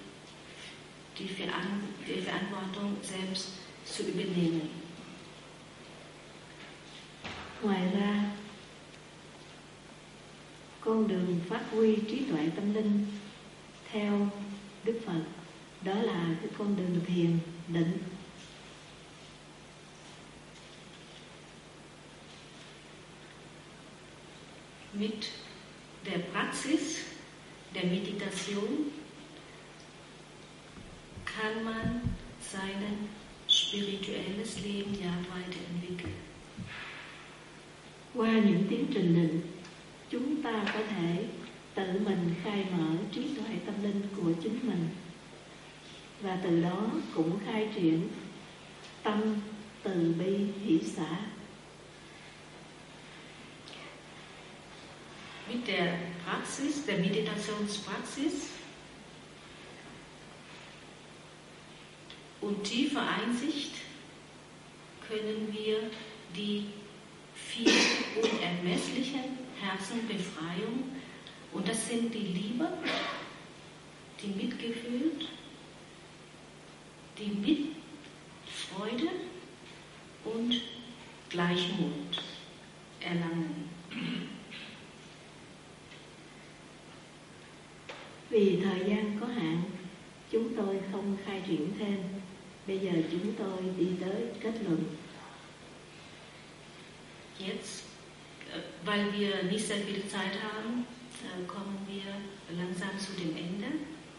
Verantwortung selbst zu übernehmen. Ngoài ra, con đường phát huy trí tuệ tâm linh theo Đức Phật, đó là cái con đường thiền định. Mit der Praxis der Meditation kann man sein spirituelles Leben ja weiterentwickeln. Qua những tiến trình định, chúng ta có thể tự mình khai mở trí tuệ tâm linh của chính mình, và từ đó cũng khai triển tâm từ bi hỷ xả. Mit der Praxis, der Meditationspraxis und tiefer Einsicht können wir die 4 unermesslichen Herzenbefreiung, und das sind die Liebe, die Mitgefühl, die Mitfreude und Gleichmut erlangen. Vì thời gian có hạn, chúng tôi không khai triển thêm. Bây giờ chúng tôi đi tới kết luận. Jetzt, weil wir nicht sehr viel Zeit haben, kommen wir langsam zu dem Ende.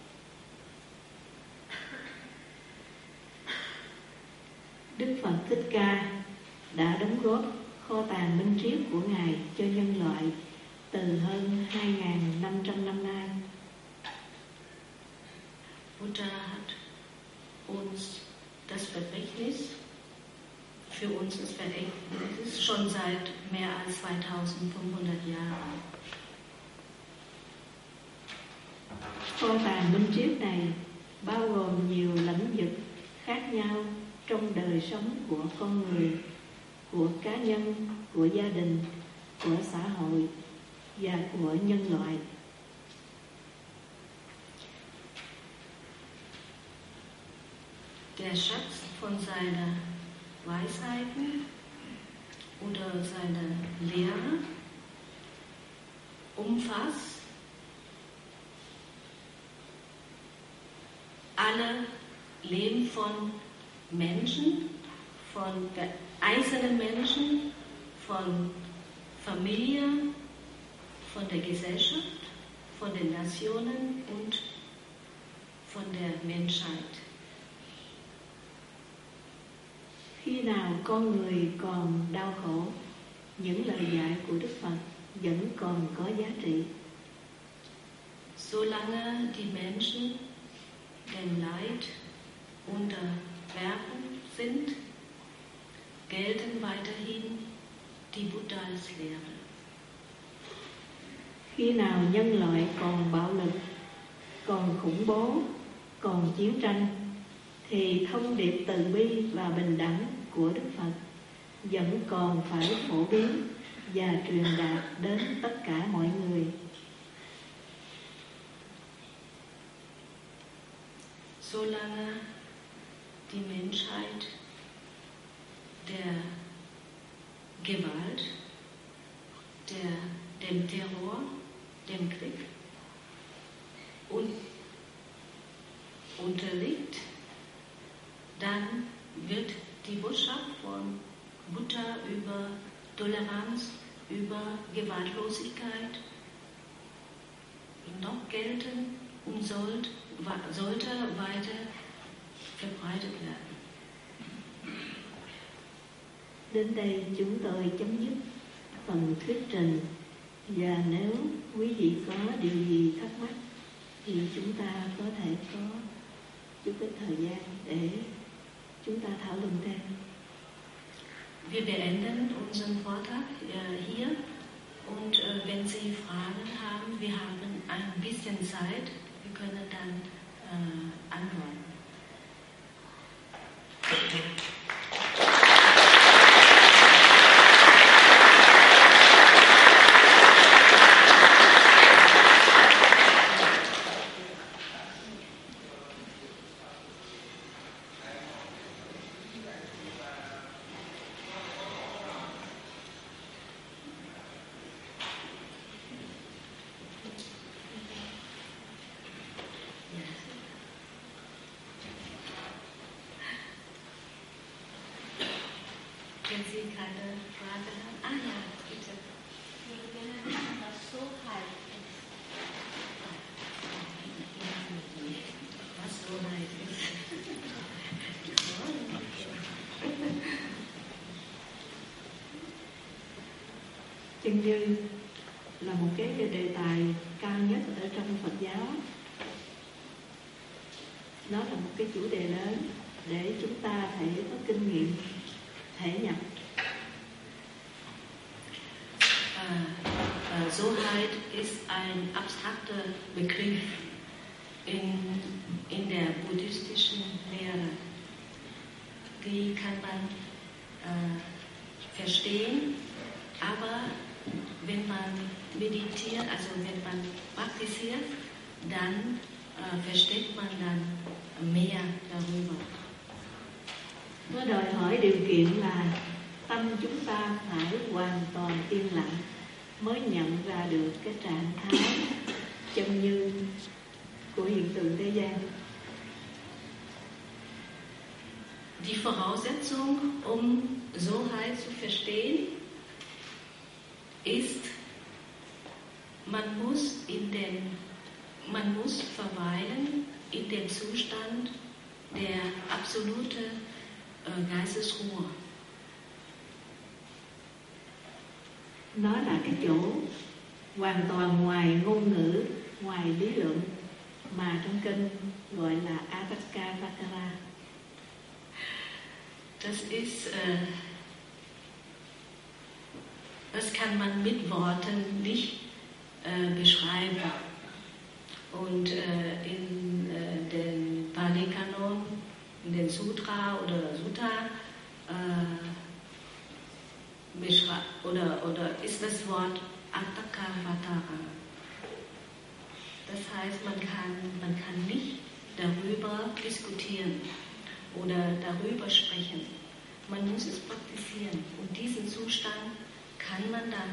Đức Phật Thích Ca đã đóng góp kho tàng minh triết của Ngài cho nhân loại từ hơn 2.500 năm nay. Buddha hat uns das Vermächtnis, für uns das Vermächtnis schon seit mehr als 2500 Jahren. Kho tàng minh triết này bao gồm nhiều lĩnh vực khác nhau trong đời sống của con người, của cá nhân, của gia đình, của xã hội và của nhân loại. Der Schatz von seiner Weisheiten oder seiner Lehre umfasst alle Leben von Menschen, von einzelnen Menschen, von Familie, von der Gesellschaft, von den Nationen und von der Menschheit. Khi nào con người còn đau khổ, những lời dạy của Đức Phật vẫn còn có giá trị. Solange die Menschen dem Leid unterwerfen sind, gelten weiterhin die Buddhas Lehre. Khi nào nhân loại còn bạo lực, còn khủng bố, còn chiến tranh, thì thông điệp từ bi và bình đẳng của Đức Phật vẫn còn phải phổ biến và truyền đạt đến tất cả mọi người. Solange die Menschheit der Gewalt, dem Terror, dem Krieg unterliegt, dann wird die Botschaft von Buddha über Toleranz, über Gewaltlosigkeit noch gelten und sollte weiter verbreitet werden. Đến đây chúng tôi chấm dứt phần thuyết trình, và nếu quý vị có điều gì thắc mắc thì chúng ta có thể có chút ít thời gian để chúng ta thảo luận thêm. Wir beenden unseren Vortrag hier und wenn Sie Fragen haben, wir haben ein bisschen Zeit, wir können dann antworten. wenn Sie keine Frage haben. Ah ja, bitte. Ich würde gerne wissen, was Soheit ist. Was Soheit ist. Chân như là một cái đề tài cao nhất ở trong Phật giáo. Nó là một cái chủ đề lớn để chúng ta phải có kinh nghiệm thể nhập. Soheit ist ein abstrakter Begriff in der buddhistischen Lehre. Die kann man verstehen, aber wenn man meditiert, also wenn man praktiziert, dann versteht man dann mehr darüber. Nó đòi hỏi điều kiện là tâm chúng ta phải hoàn toàn yên lặng mới nhận ra được cái trạng thái chân như của hiện tượng thế gian. Die Voraussetzung, Soheit zu verstehen, ist, man muss verweilen in dem Zustand der absoluten Geistesruhe. Nó là cái chỗ hoàn toàn ngoài ngôn ngữ, ngoài lý luận mà trong kinh gọi là Avakavakara. Das kann man mit Worten nicht beschreiben. Und in den Pali-Kanon, in den Sutra oder Sutta oder ist das Wort Atakavatara. Das heißt, man kann nicht darüber diskutieren oder darüber sprechen. Man muss es praktizieren. Und diesen Zustand kann man dann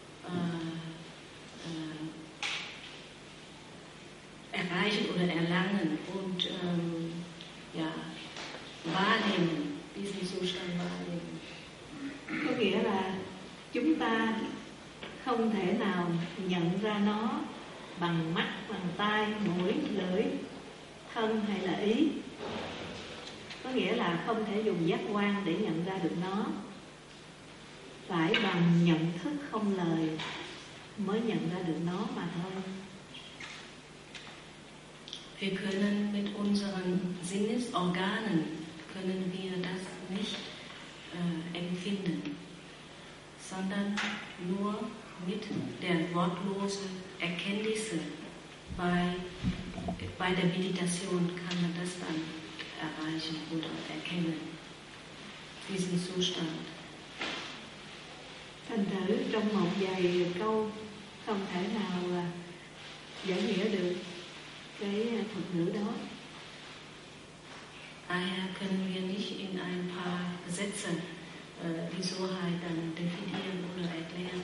erreichen oder erlangen und wahrnehmen, diesen Zustand wahrnehmen. Có nghĩa là chúng ta không thể nào nhận ra nó bằng mắt, bằng tai, mũi, lưỡi, thân hay là ý. Có nghĩa là không thể dùng giác quan để nhận ra được nó. Phải bằng nhận thức không lời mới nhận ra được nó mà thôi. Wir können mit unseren Sinnesorganen können wir das nicht empfinden, sondern nur mit der wortlosen Erkenntnisse bei der Meditation kann man das dann erreichen oder erkennen, diesen Zustand. Thành thử trong một vài câu không thể nào giải nghĩa được cái thuật ngữ đó. Daher können wir nicht in ein paar Sätze die Soheit dann definieren oder erklären.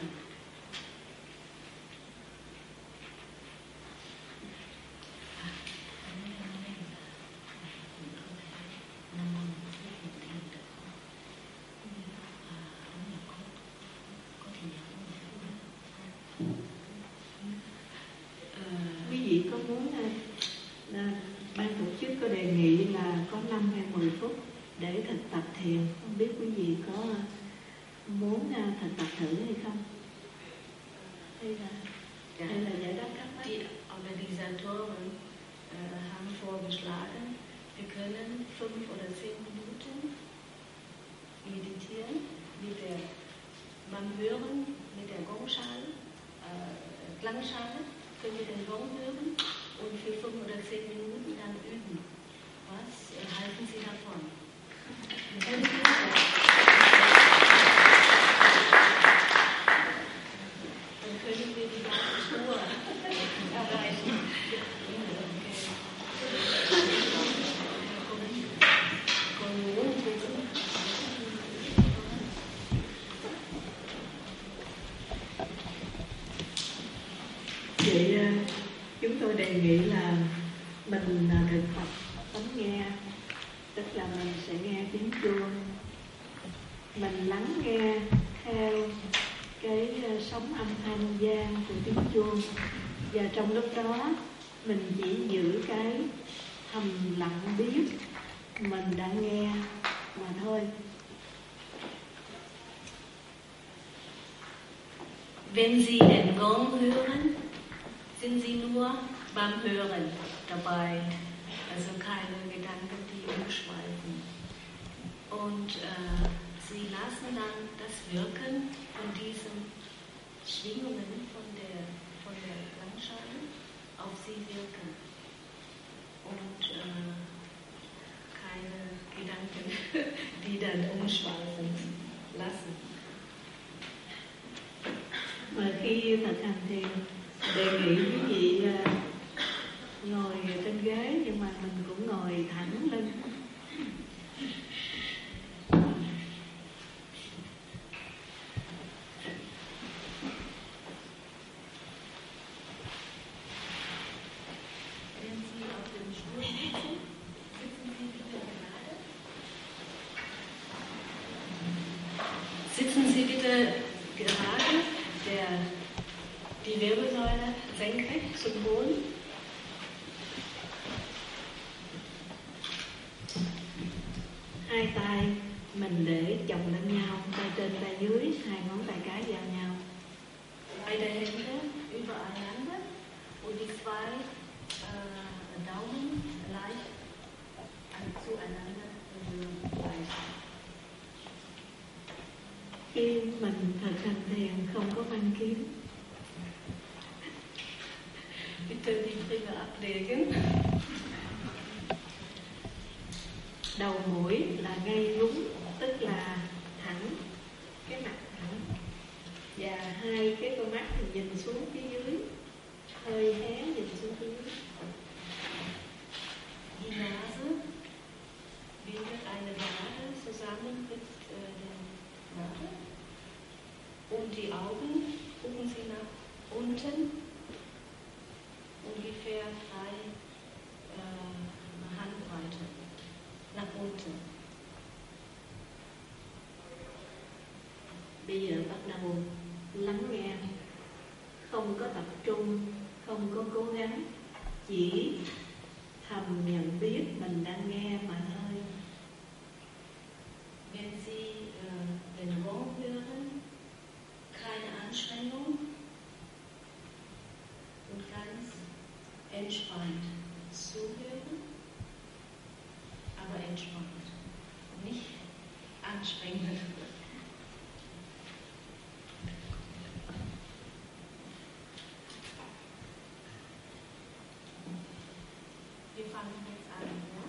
Quý vị có muốn ban tổ chức có đề nghị là có 5 hay 10 phút để thực tập thiền, không biết quý vị có muốn thực tập thử hay không? Hay là giải đáp các thắc mắc? Die Organisatoren haben vorgeschlagen, wir können 5 oder 10 Minuten meditieren beim Hören mit der Gongschale, Klangschale, können wir den Gong hören und für 5 oder 10 Minuten dann üben. Was halten Sie davon? Dann können wir die ganze Ruhe erreichen. Vậy chúng tôi đề nghị là mình thực tập lắng nghe, tức là mình sẽ nghe tiếng chuông mình lắng nghe theo cái sóng âm thanh gian của tiếng chuông, và trong lúc đó mình chỉ giữ cái thầm lặng biết mình đã nghe mà thôi. Wenn Sie den Gong hören, sind Sie nur beim Hören dabei, also keine Gedanken, die umschweifen. Und Sie lassen dann das Wirken von diesen Schwingungen von der Klangschale auf Sie wirken. Und keine Gedanken, die dann umschweifen lassen. Mà khi thực hành thiền, đề nghị quý vị ngồi trên ghế, nhưng mà mình cũng ngồi thẳng lên. Sitzen Sie bitte gerade, die Wirbelsäule senkrecht zum Boden. Hai tay mình để chồng lên nhau, tay trên tay dưới, hai ngón tay cái giao nhau. Beide Hände übereinander und die zwei Daumen leicht zueinander berühren. Khi mình thực hành thiền không có văn kiếm. Bitte die Brille ablegen. Đầu mũi là ngay đúng, tức là thẳng, cái mặt thẳng. Và hai cái con mắt thì nhìn xuống phía dưới, hơi hé nhìn xuống phía dưới. Die Nase bildet eine Waage zusammen mit dem Nase. Und die Augen gucken Sie nach unten, ungefähr 3 Handbreite nach unten. Bây giờ bắt đầu lắng nghe, không có tập trung, không có cố gắng, chỉ thầm nhận biết mình đang nghe mà thôi. Wenn Sie den Gong hören, keine Anstrengung und ganz entspannt zuhören, aber entspannt, nicht anstrengend. Wir fangen jetzt an, ja?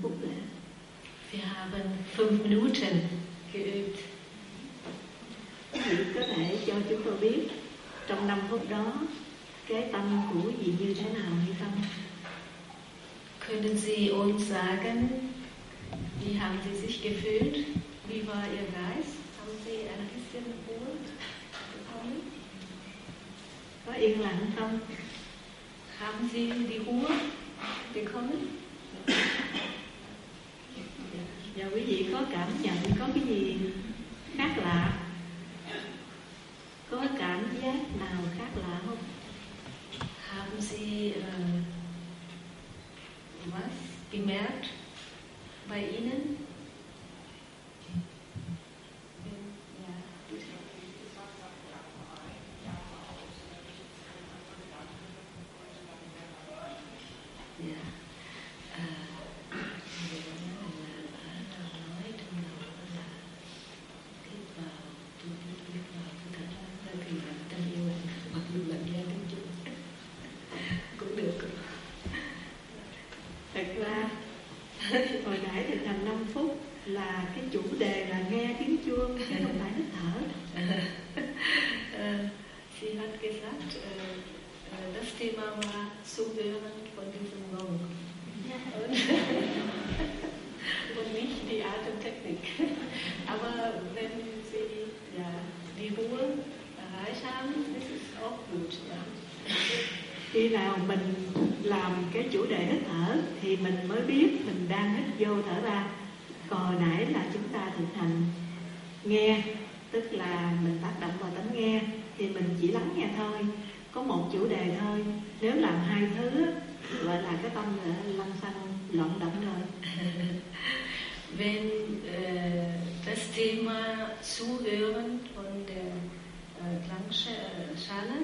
phút nữa. Wir haben 5 Minuten geübt. Quý vị có thể cho chúng tôi biết trong 5 phút đó cái tâm của quý vị như thế nào hay không? Können Sie uns sagen, wie haben Sie sich gefühlt? Wie war Ihr Geist? Haben Sie ein bisschen Ruhe bekommen? Có yên lặng không? Haben Sie die Ruhe bekommen? Và quý vị có cảm nhận có cái gì khác lạ? Có cảm giác nào khác lạ không? Haben Sie was gemerkt bei Ihnen? Thật ra hồi nãy thực hành 5 phút là cái chủ đề là nghe tiếng chuông chứ không phải hít thở. Sie hat gesagt, das Thema war Zuhören von diesem Gong und nicht die Atemtechnik. Aber wenn Sie die Ruhe erreicht haben, ist es auch gut. Ja. Khi nào mình làm cái chủ đề hít thở thì mình mới biết mình đang hít vô thở ra. Còn hồi nãy là chúng ta thực hành nghe, tức là mình tác động vào tấm nghe thì mình chỉ lắng nghe thôi, có một chủ đề thôi. Nếu làm hai thứ gọi là cái tâm lăng xăng loạn động rồi. Wenn das Thema Zuhören von der Klangschale,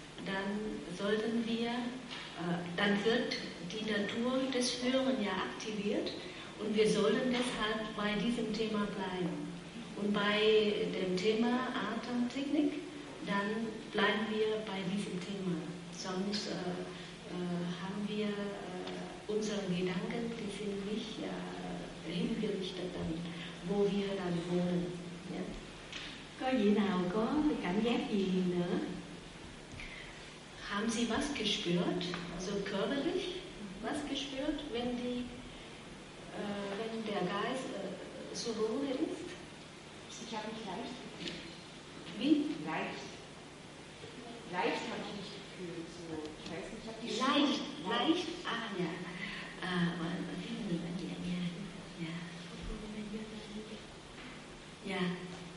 dann wird die Natur des Hören ja aktiviert und wir sollen deshalb bei diesem Thema bleiben. Und bei dem Thema Atemtechnik, dann bleiben wir bei diesem Thema. Sonst haben wir unsere Gedanken, die sind nicht hingerichtet dann, wo wir dann wohnen. Ja. Có vị nào có cảm giác gì nữa? Haben Sie was gespürt, also körperlich was gespürt, wenn der Geist zur Ruhe ist? Ich habe mich leicht gefühlt. Wie? Leicht. Leicht habe ich mich gefühlt. So. Ich weiß nicht, ich habe die Leicht, Schuhe. leicht. Ah ja. Ja.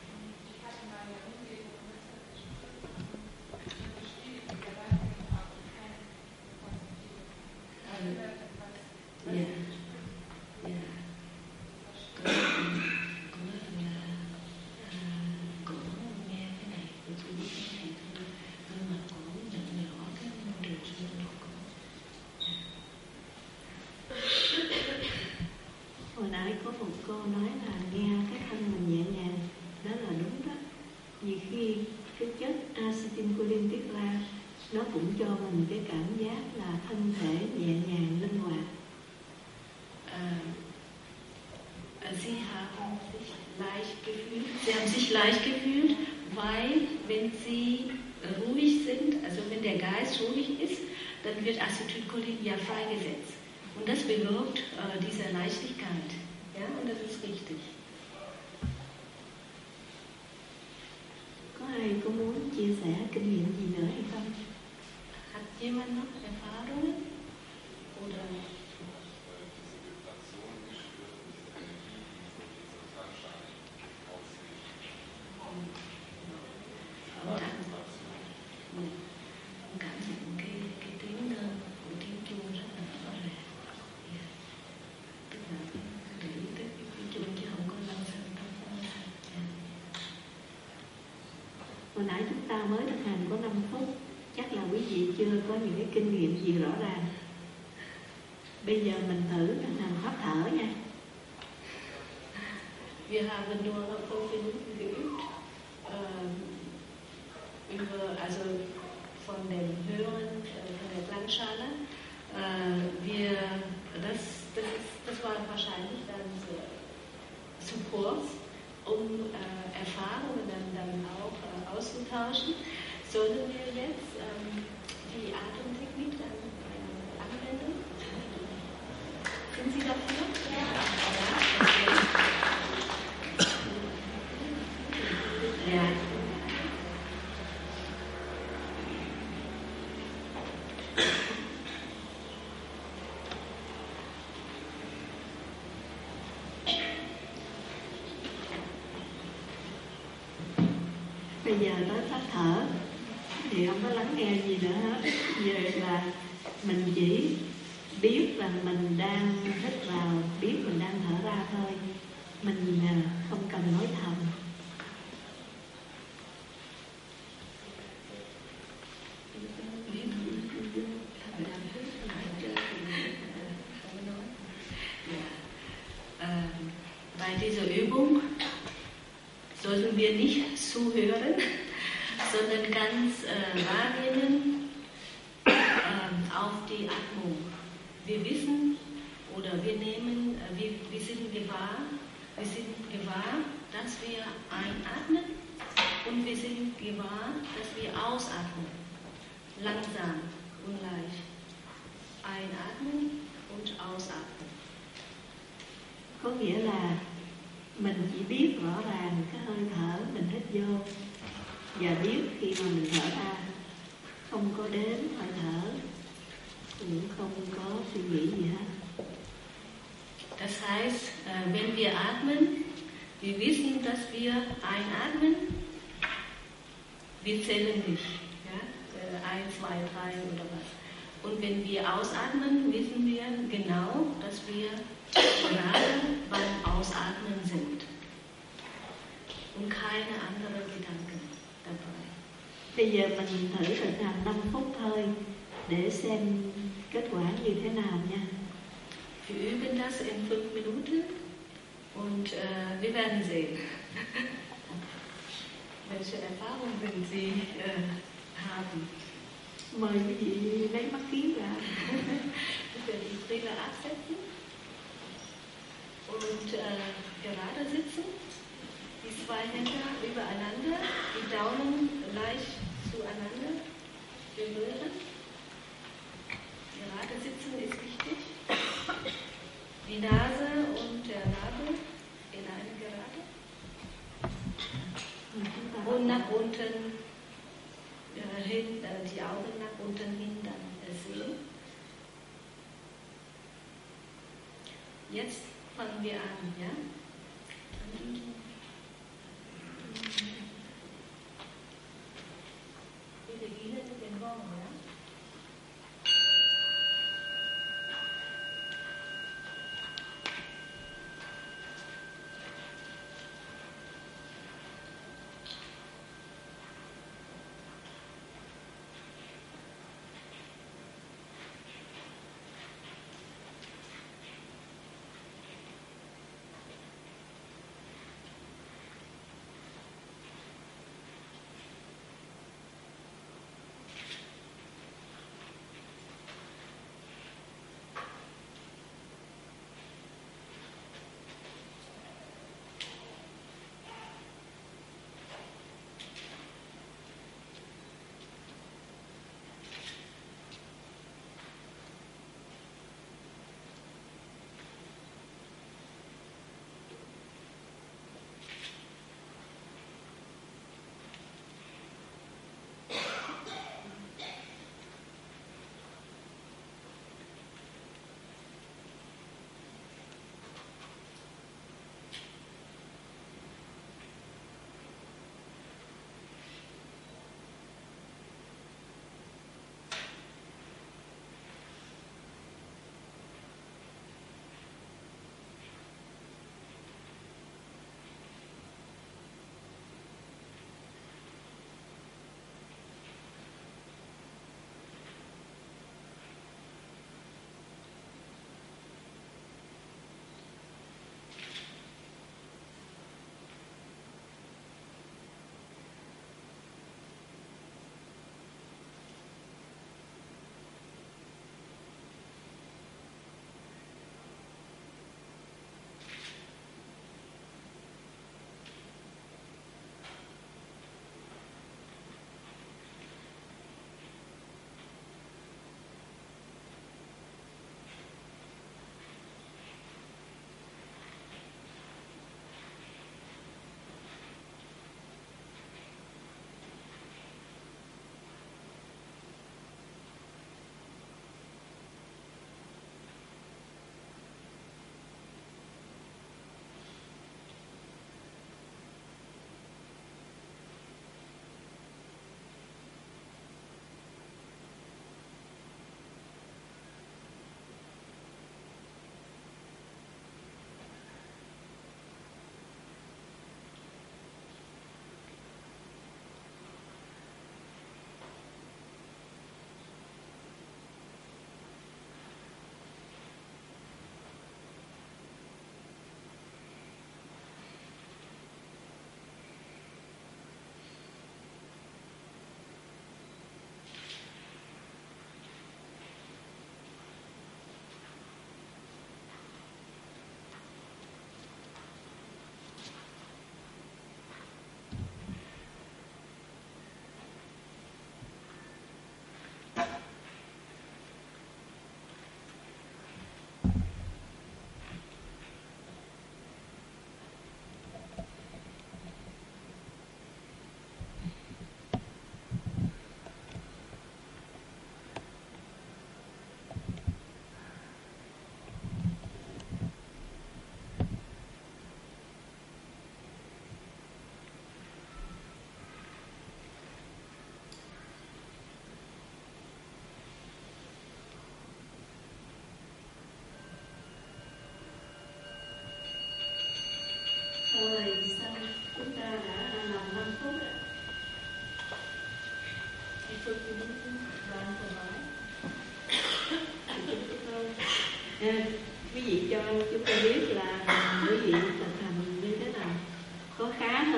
Hồi nãy có một cô nói là nghe cái thân mình nhẹ nhàng, đó là đúng đó. Vì khi cái chất acetylcholine tiết ra, nó cũng cho mình cái cảm giác là thân thể nhẹ nhàng, linh hoạt. Sie haben sich leicht gefühlt, weil wenn Sie ruhig sind, also wenn der Geist ruhig ist, dann wird Acetylcholin ja freigesetzt. Und das bewirkt diese Leichtigkeit. Ja, und das ist richtig. Có ai có muốn chia sẻ kinh nghiệm gì nữa hay không? Hat jemand noch Erfahrungen? Oder cảm nhận cái tiếng của tiếng chuông rất là rõ ràng. Tức là để ý tới cái chuông chứ không có lăng xăng tâm. Hồi nãy chúng ta mới thực hành có 5 phút, chắc là quý vị chưa có những cái kinh nghiệm gì rõ ràng. Bây giờ mình thử thực hành pháp thở nha. Wir haben nur 5 Minuten geübt, also von dem Hören, von der Klangschale. Das war wahrscheinlich austauschen. Sollen wir jetzt die Atemtechnik dann anwenden? Sind Sie dafür? Ja. Okay. Ja. Bây giờ tới pháp thở thì không có lắng nghe gì nữa hết. Giờ là mình chỉ biết rằng mình đang hít vào, biết mình đang thở ra thôi. Mình không cần nói thầm. Bei dieser Übung sollten wir nicht zuhören, sondern ganz wahrnehmen auf die Atmung. Wir wissen oder wir nehmen, wir sind gewahr, dass wir einatmen und wir sind gewahr, dass wir ausatmen. Langsam und leicht. Einatmen und ausatmen. Có nghĩa là mình chỉ biết rõ ràng cái hơi thở mình hít vô và biết khi mà mình thở ra, không có đếm hơi thở, cũng không có suy nghĩ gì hết. Das heißt, wenn wir atmen, wir wissen, dass wir einatmen, wir zählen nicht, ja? 1, 2, 3 oder was. Und wenn wir ausatmen, wissen wir genau, dass wir gerade beim Ausatmen sind und keine anderen Gedanken dabei. Bây giờ mình thử thực hành 5 phút thôi để xem kết quả như thế nào nha. Wir üben das in 5 Minuten und wir werden sehen, welche Erfahrungen Sie haben. Mời quý vị lấy mắt kiếng ra. Wir die Brille absetzen und gerade sitzen. Die 2 Hände übereinander, die Daumen leicht zueinander berühren. Gerade sitzen ist wichtig. Die Nase und der Nabel in eine Gerade. Und nach unten hin, die Augen nach unten hin dann sehen. Jetzt fangen wir an, ja? Wir beginnen mit dem Gong, ja?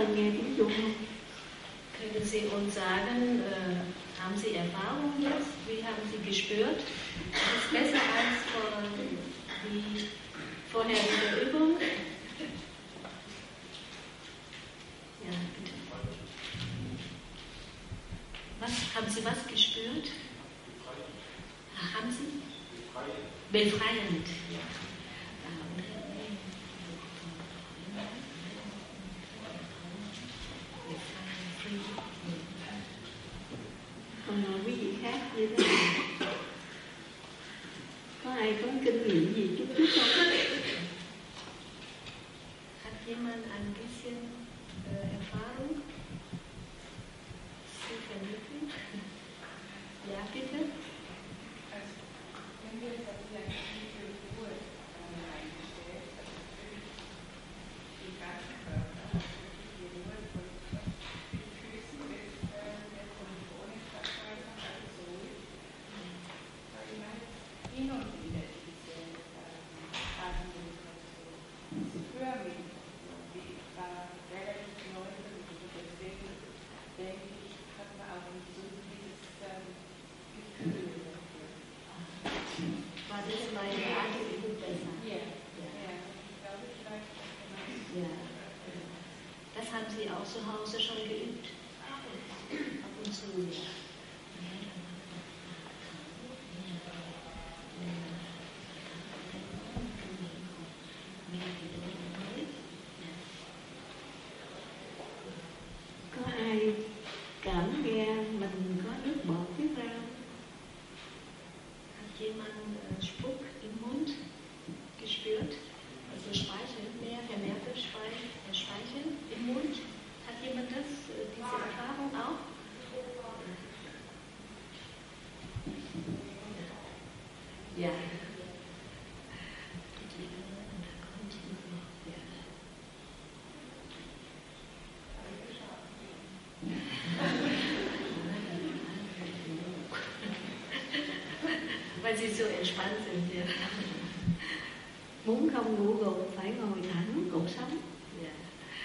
hơn nghe tiếng Trung không? Können Sie uns sagen, haben Sie Erfahrung jetzt? Wie haben Sie gespürt? Ist es besser als die vorherige Übung? Ja, bitte. Haben Sie was gespürt? Haben Sie? Befreiend. Ja. Còn quý vị khác như thế nào? Có ai có kinh nghiệm gì chút chút không? Hat jemand ein bisschen Erfahrung? Sie vermitteln? Ja, bitte. Wenn wir jetzt auf die tiefe Ruhe eingestellt, also wirklich den ganzen Körper, die Ruhe von den Füßen bis der Kontrolle, alles so ruhig. Weil ich meine, hin und wieder diese Atemmeditation, diese Hörmeditation, die war relativ neu für mich. Deswegen denke ich, hat man auch nicht so dieses Gefühl. War das meine Atemübung besser? Ja, ich glaube vielleicht auch genau. Ja. Das haben Sie auch zu Hause schon geübt? Ab und zu, ja. Có ai cảm nghe mình có nước bọt tiết ra không? Hat jemand Spuck im Mund gespürt? Also Speichel, vermehrte Speichel im Mund? Hat jemand diese Erfahrung auch? Ja. Weil Sie so entspannt sind, ja. Muốn không ngủ gục phải ngồi thẳng cột sống. Ja.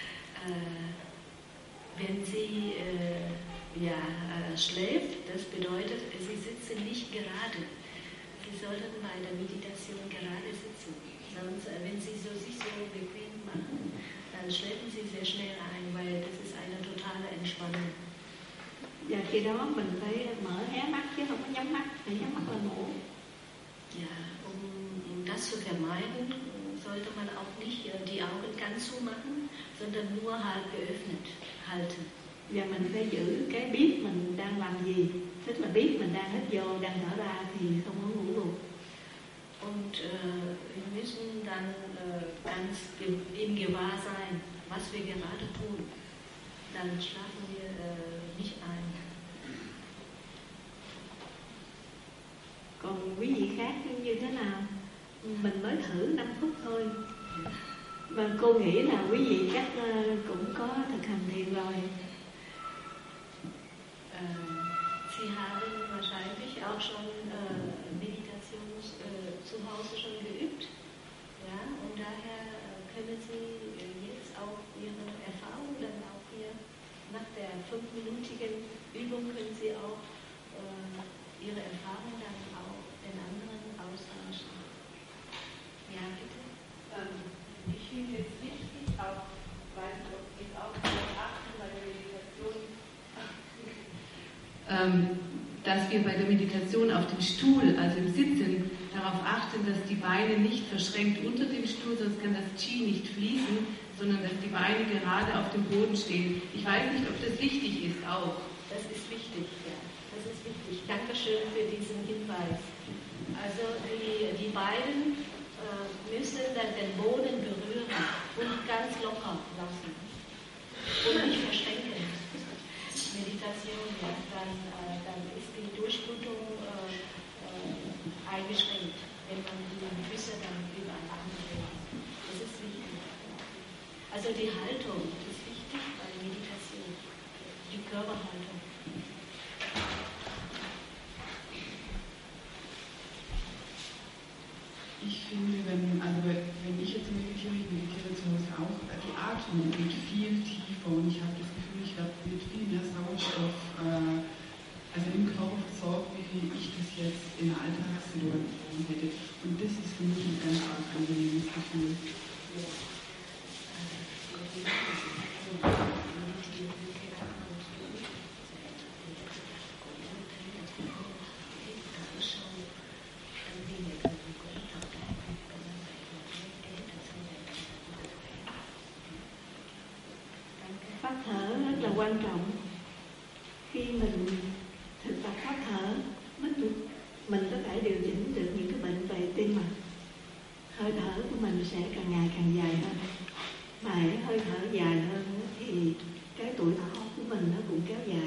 Wenn Sie schläft, das bedeutet, Sie sitzen nicht gerade. Sie sollten bei der Meditation gerade sitzen. Sonst, wenn Sie sich so bequem machen, dann schläfen Sie sehr schnell ein, weil das ist eine totale Entspannung. Và khi đó mình phải mở hé mắt chứ không có nhắm mắt, phải nhắm mắt là ngủ. Ja, um das zu vermeiden, sollte man auch nicht die Augen ganz zumachen, sondern nur halb geöffnet halten. Và mình phải giữ cái biết mình đang làm gì, tức là biết mình đang hít vô, đang thở ra thì không có ngủ được. Und wir müssen dann ganz im Gewahrsein, was wir gerade tun. Dann schlafen wir nicht ein. Còn quý vị khác như thế nào? Mình mới thử 5 phút thôi. Và cô nghĩ là quý vị chắc cũng có thực hành thiền rồi. Sie haben wahrscheinlich auch schon Meditation zu Hause schon geübt. Ja, und daher können Sie jetzt auch Ihre Erfahrung dann auch hier nach der 5-minütigen Übung können Sie auch Ihre Erfahrung dann auch den anderen austauschen. Ja, bitte. Ich finde es wichtig, auch, weil ich auch darauf achten bei der Meditation, dass wir bei der Meditation auf dem Stuhl, also im Sitzen, darauf achten, dass die Beine nicht verschränkt unter dem Stuhl, sonst kann das Qi nicht fließen, sondern dass die Beine gerade auf dem Boden stehen. Ich weiß nicht, ob das wichtig ist auch. Das ist wichtig, ja. Das ist wichtig. Dankeschön für diesen Hinweis. Also die beiden müssen dann den Boden berühren und ganz locker lassen und nicht verschränken. Meditation, ja, dann ist die Durchblutung eingeschränkt, wenn man die Füße dann übereinander legt. Das ist wichtig. Also die Haltung ist wichtig bei Meditation, die Körperhaltung. Ich finde, wenn ich jetzt meditiere, ich meditiere zu Hause auch, die Atmung geht viel tiefer und ich quan trọng. Khi mình thực tập pháp thở, mình có thể điều chỉnh được những cái bệnh về tim mạch. Hơi thở của mình sẽ càng ngày càng dài hơn. Mà hơi thở dài hơn thì cái tuổi thọ của mình nó cũng kéo dài.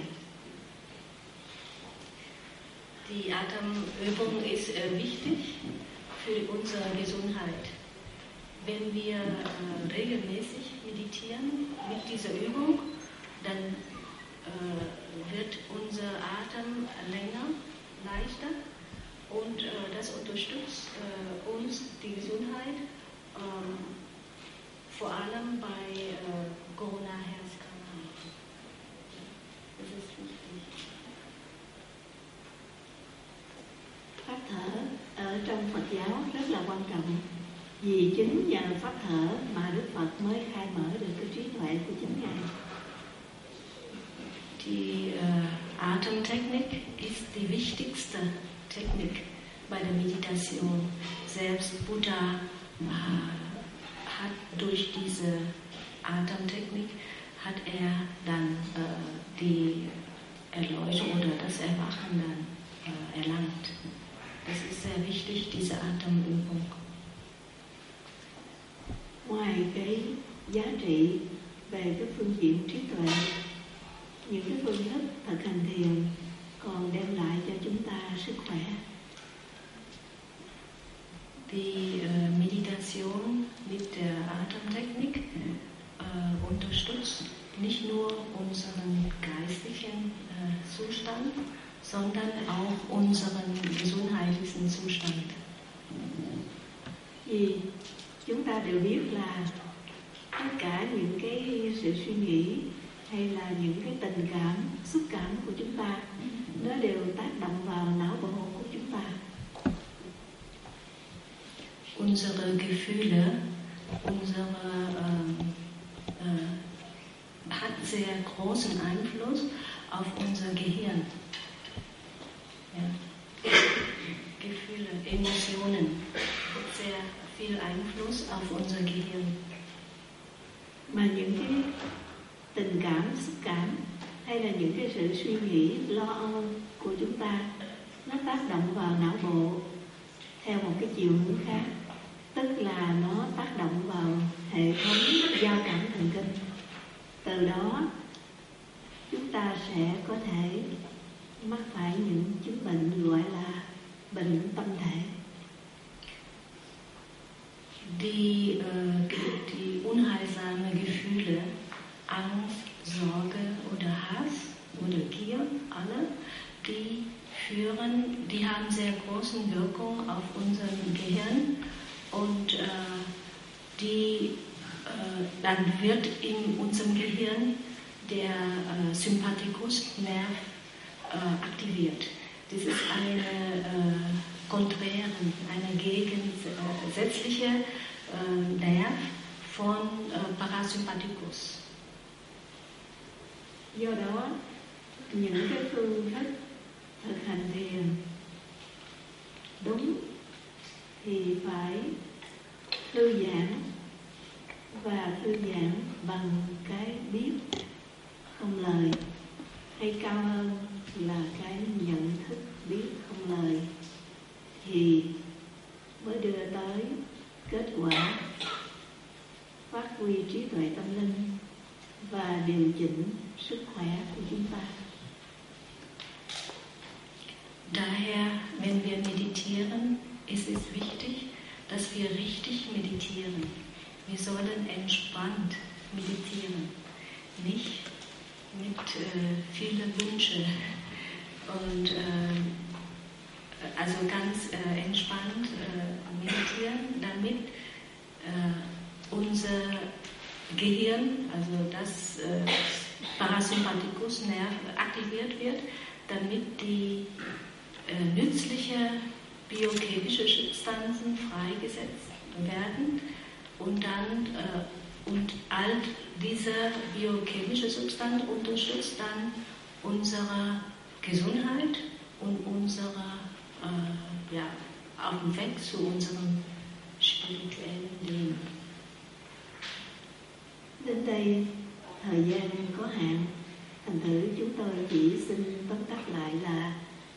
Die Atemübung ist wichtig für unsere Gesundheit. Wenn wir regelmäßig meditieren mit dieser Übung, dann wird unser Atem länger, leichter und das unterstützt uns die Gesundheit, vor allem bei Corona-Herzkrankheiten. Das ist wichtig. Pháp thở ở trong Phật giáo rất là quan trọng, vì chính nhờ pháp thở mà Đức Phật mới khai mở được cái trí tuệ của chính Ngài. Die Atemtechnik ist die wichtigste Technik bei der Meditation. Selbst Buddha hat durch diese Atemtechnik hat dann die Erleuchtung oder das Erwachen dann erlangt. Das ist sehr wichtig, diese Atemübung. Ngoài cái giá trị về cái phương diện trí tuệ, những cái phương thức thực hành thiền còn đem lại cho chúng ta sức khỏe. Die Meditation mit der Atemtechnik unterstützt nicht nur unseren geistlichen Zustand, sondern auch unseren gesundheitlichen Zustand. Vì chúng ta đều biết là tất cả những cái sự suy nghĩ hay là những cái tình cảm, xúc cảm của chúng ta nó đều tác động vào não bộ của chúng ta. Unsere Gefühle, hat sehr großen Einfluss auf unser Gehirn. Ja. Gefühle, Emotionen, sehr viel Einfluss auf unser Gehirn. Mà những cái tình cảm, xúc cảm hay là những cái sự suy nghĩ, lo âu của chúng ta nó tác động vào não bộ theo một cái chiều hướng khác, tức là nó tác động vào hệ thống giao cảm thần kinh. Từ đó chúng ta sẽ có thể mắc phải những chứng bệnh gọi là bệnh tâm thể. Die unheilsame Gefühle, Angst, Sorge oder Hass oder Gier, alle, die haben sehr große Wirkung auf unser Gehirn und dann wird in unserem Gehirn der Sympathikusnerv aktiviert. Das ist eine gegensätzliche Nerv von Parasympathikus. Do đó, những cái phương thức thực hành thiền đúng thì phải thư giãn, và thư giãn bằng cái biết không lời, hay cao hơn là cái nhận thức biết không lời, thì mới đưa tới kết quả phát huy trí tuệ tâm linh và điều chỉnh sức khỏe của chúng ta. Daher, wenn wir meditieren, ist es wichtig, dass wir richtig meditieren. Wir sollen entspannt meditieren, nicht mit vielen Wünschen und also ganz entspannt meditieren, damit unser Gehirn, also das Parasympathikusnerv aktiviert wird, damit die nützliche biochemische Substanzen freigesetzt werden und dann all diese biochemische Substanz unterstützt dann unsere Gesundheit und unsere auf dem Weg zu unserem spirituellen Leben. Đến đây thời gian có hạn, thử chúng tôi chỉ xin tóm tắt lại là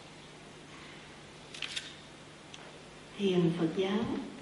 thiền Phật giáo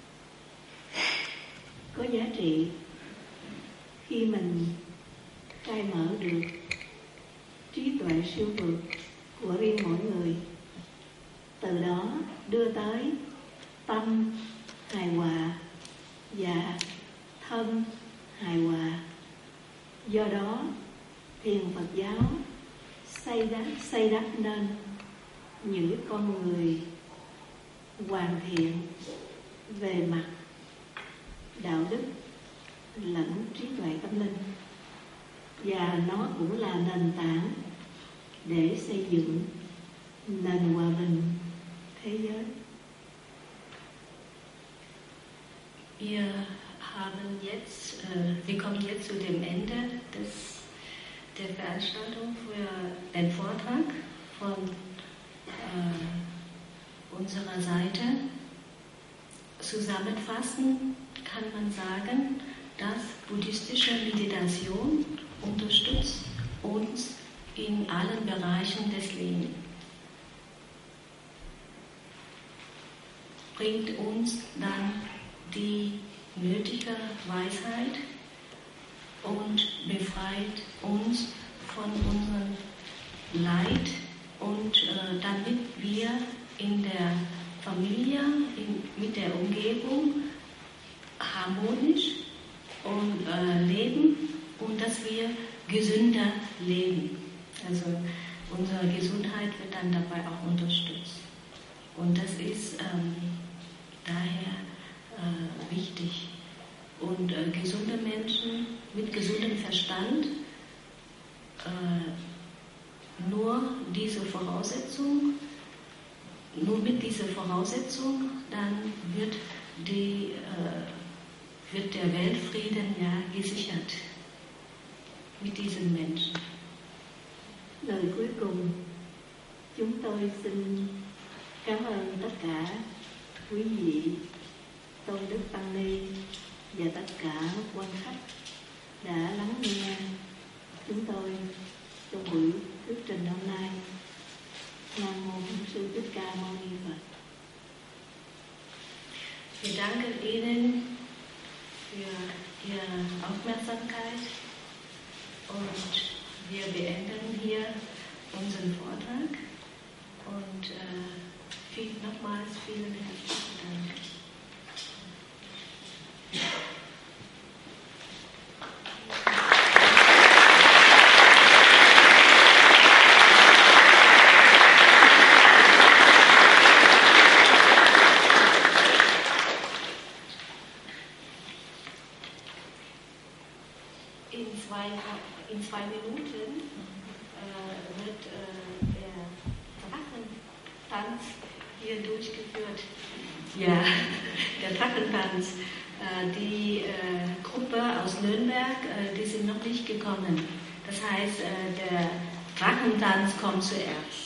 có giá trị khi mình khai mở được trí tuệ siêu vượt của riêng mỗi người, từ đó đưa tới tâm hài hòa và thân hài hòa. Do đó thiền Phật giáo xây đắp nên những con người hoàn thiện về mặt đạo đức lẫn trí tuệ tâm linh, và nó cũng là nền tảng để xây dựng nền hòa bình thế giới. Wir kommen jetzt zu dem Ende der Veranstaltung für den Vortrag von unserer Seite. Zusammenfassend kann man sagen, dass buddhistische Meditation unterstützt uns in allen Bereichen des Lebens. Bringt uns dann die nötige Weisheit und befreit uns von unserem Leid, und damit wir in der Familie, mit der Umgebung harmonisch leben und dass wir gesünder leben. Also unsere Gesundheit wird dann dabei auch unterstützt. Und das ist daher wichtig. Und gesunde Menschen mit gesundem Verstand, nur mit dieser Voraussetzung, dann wird der Weltfrieden ja gesichert mit diesen Menschen. Lời cuối cùng, chúng tôi xin cảm ơn tất cả quý vị Tôn Đức Tăng Ni và tất cả quan khách đã lắng nghe chúng tôi trong buổi thuyết trình hôm nay. Nam mô Bổn Sư Thích Ca Mâu Ni Phật. Wir danken Ihnen für Ihre Aufmerksamkeit und wir beenden hier unseren Vortrag und nochmals vielen herzlichen Dank. In 2 Minuten wird der Drachentanz hier durchgeführt. Ja, der Drachentanz. Die Gruppe aus Nürnberg, die sind noch nicht gekommen. Das heißt, der Drachentanz kommt zuerst.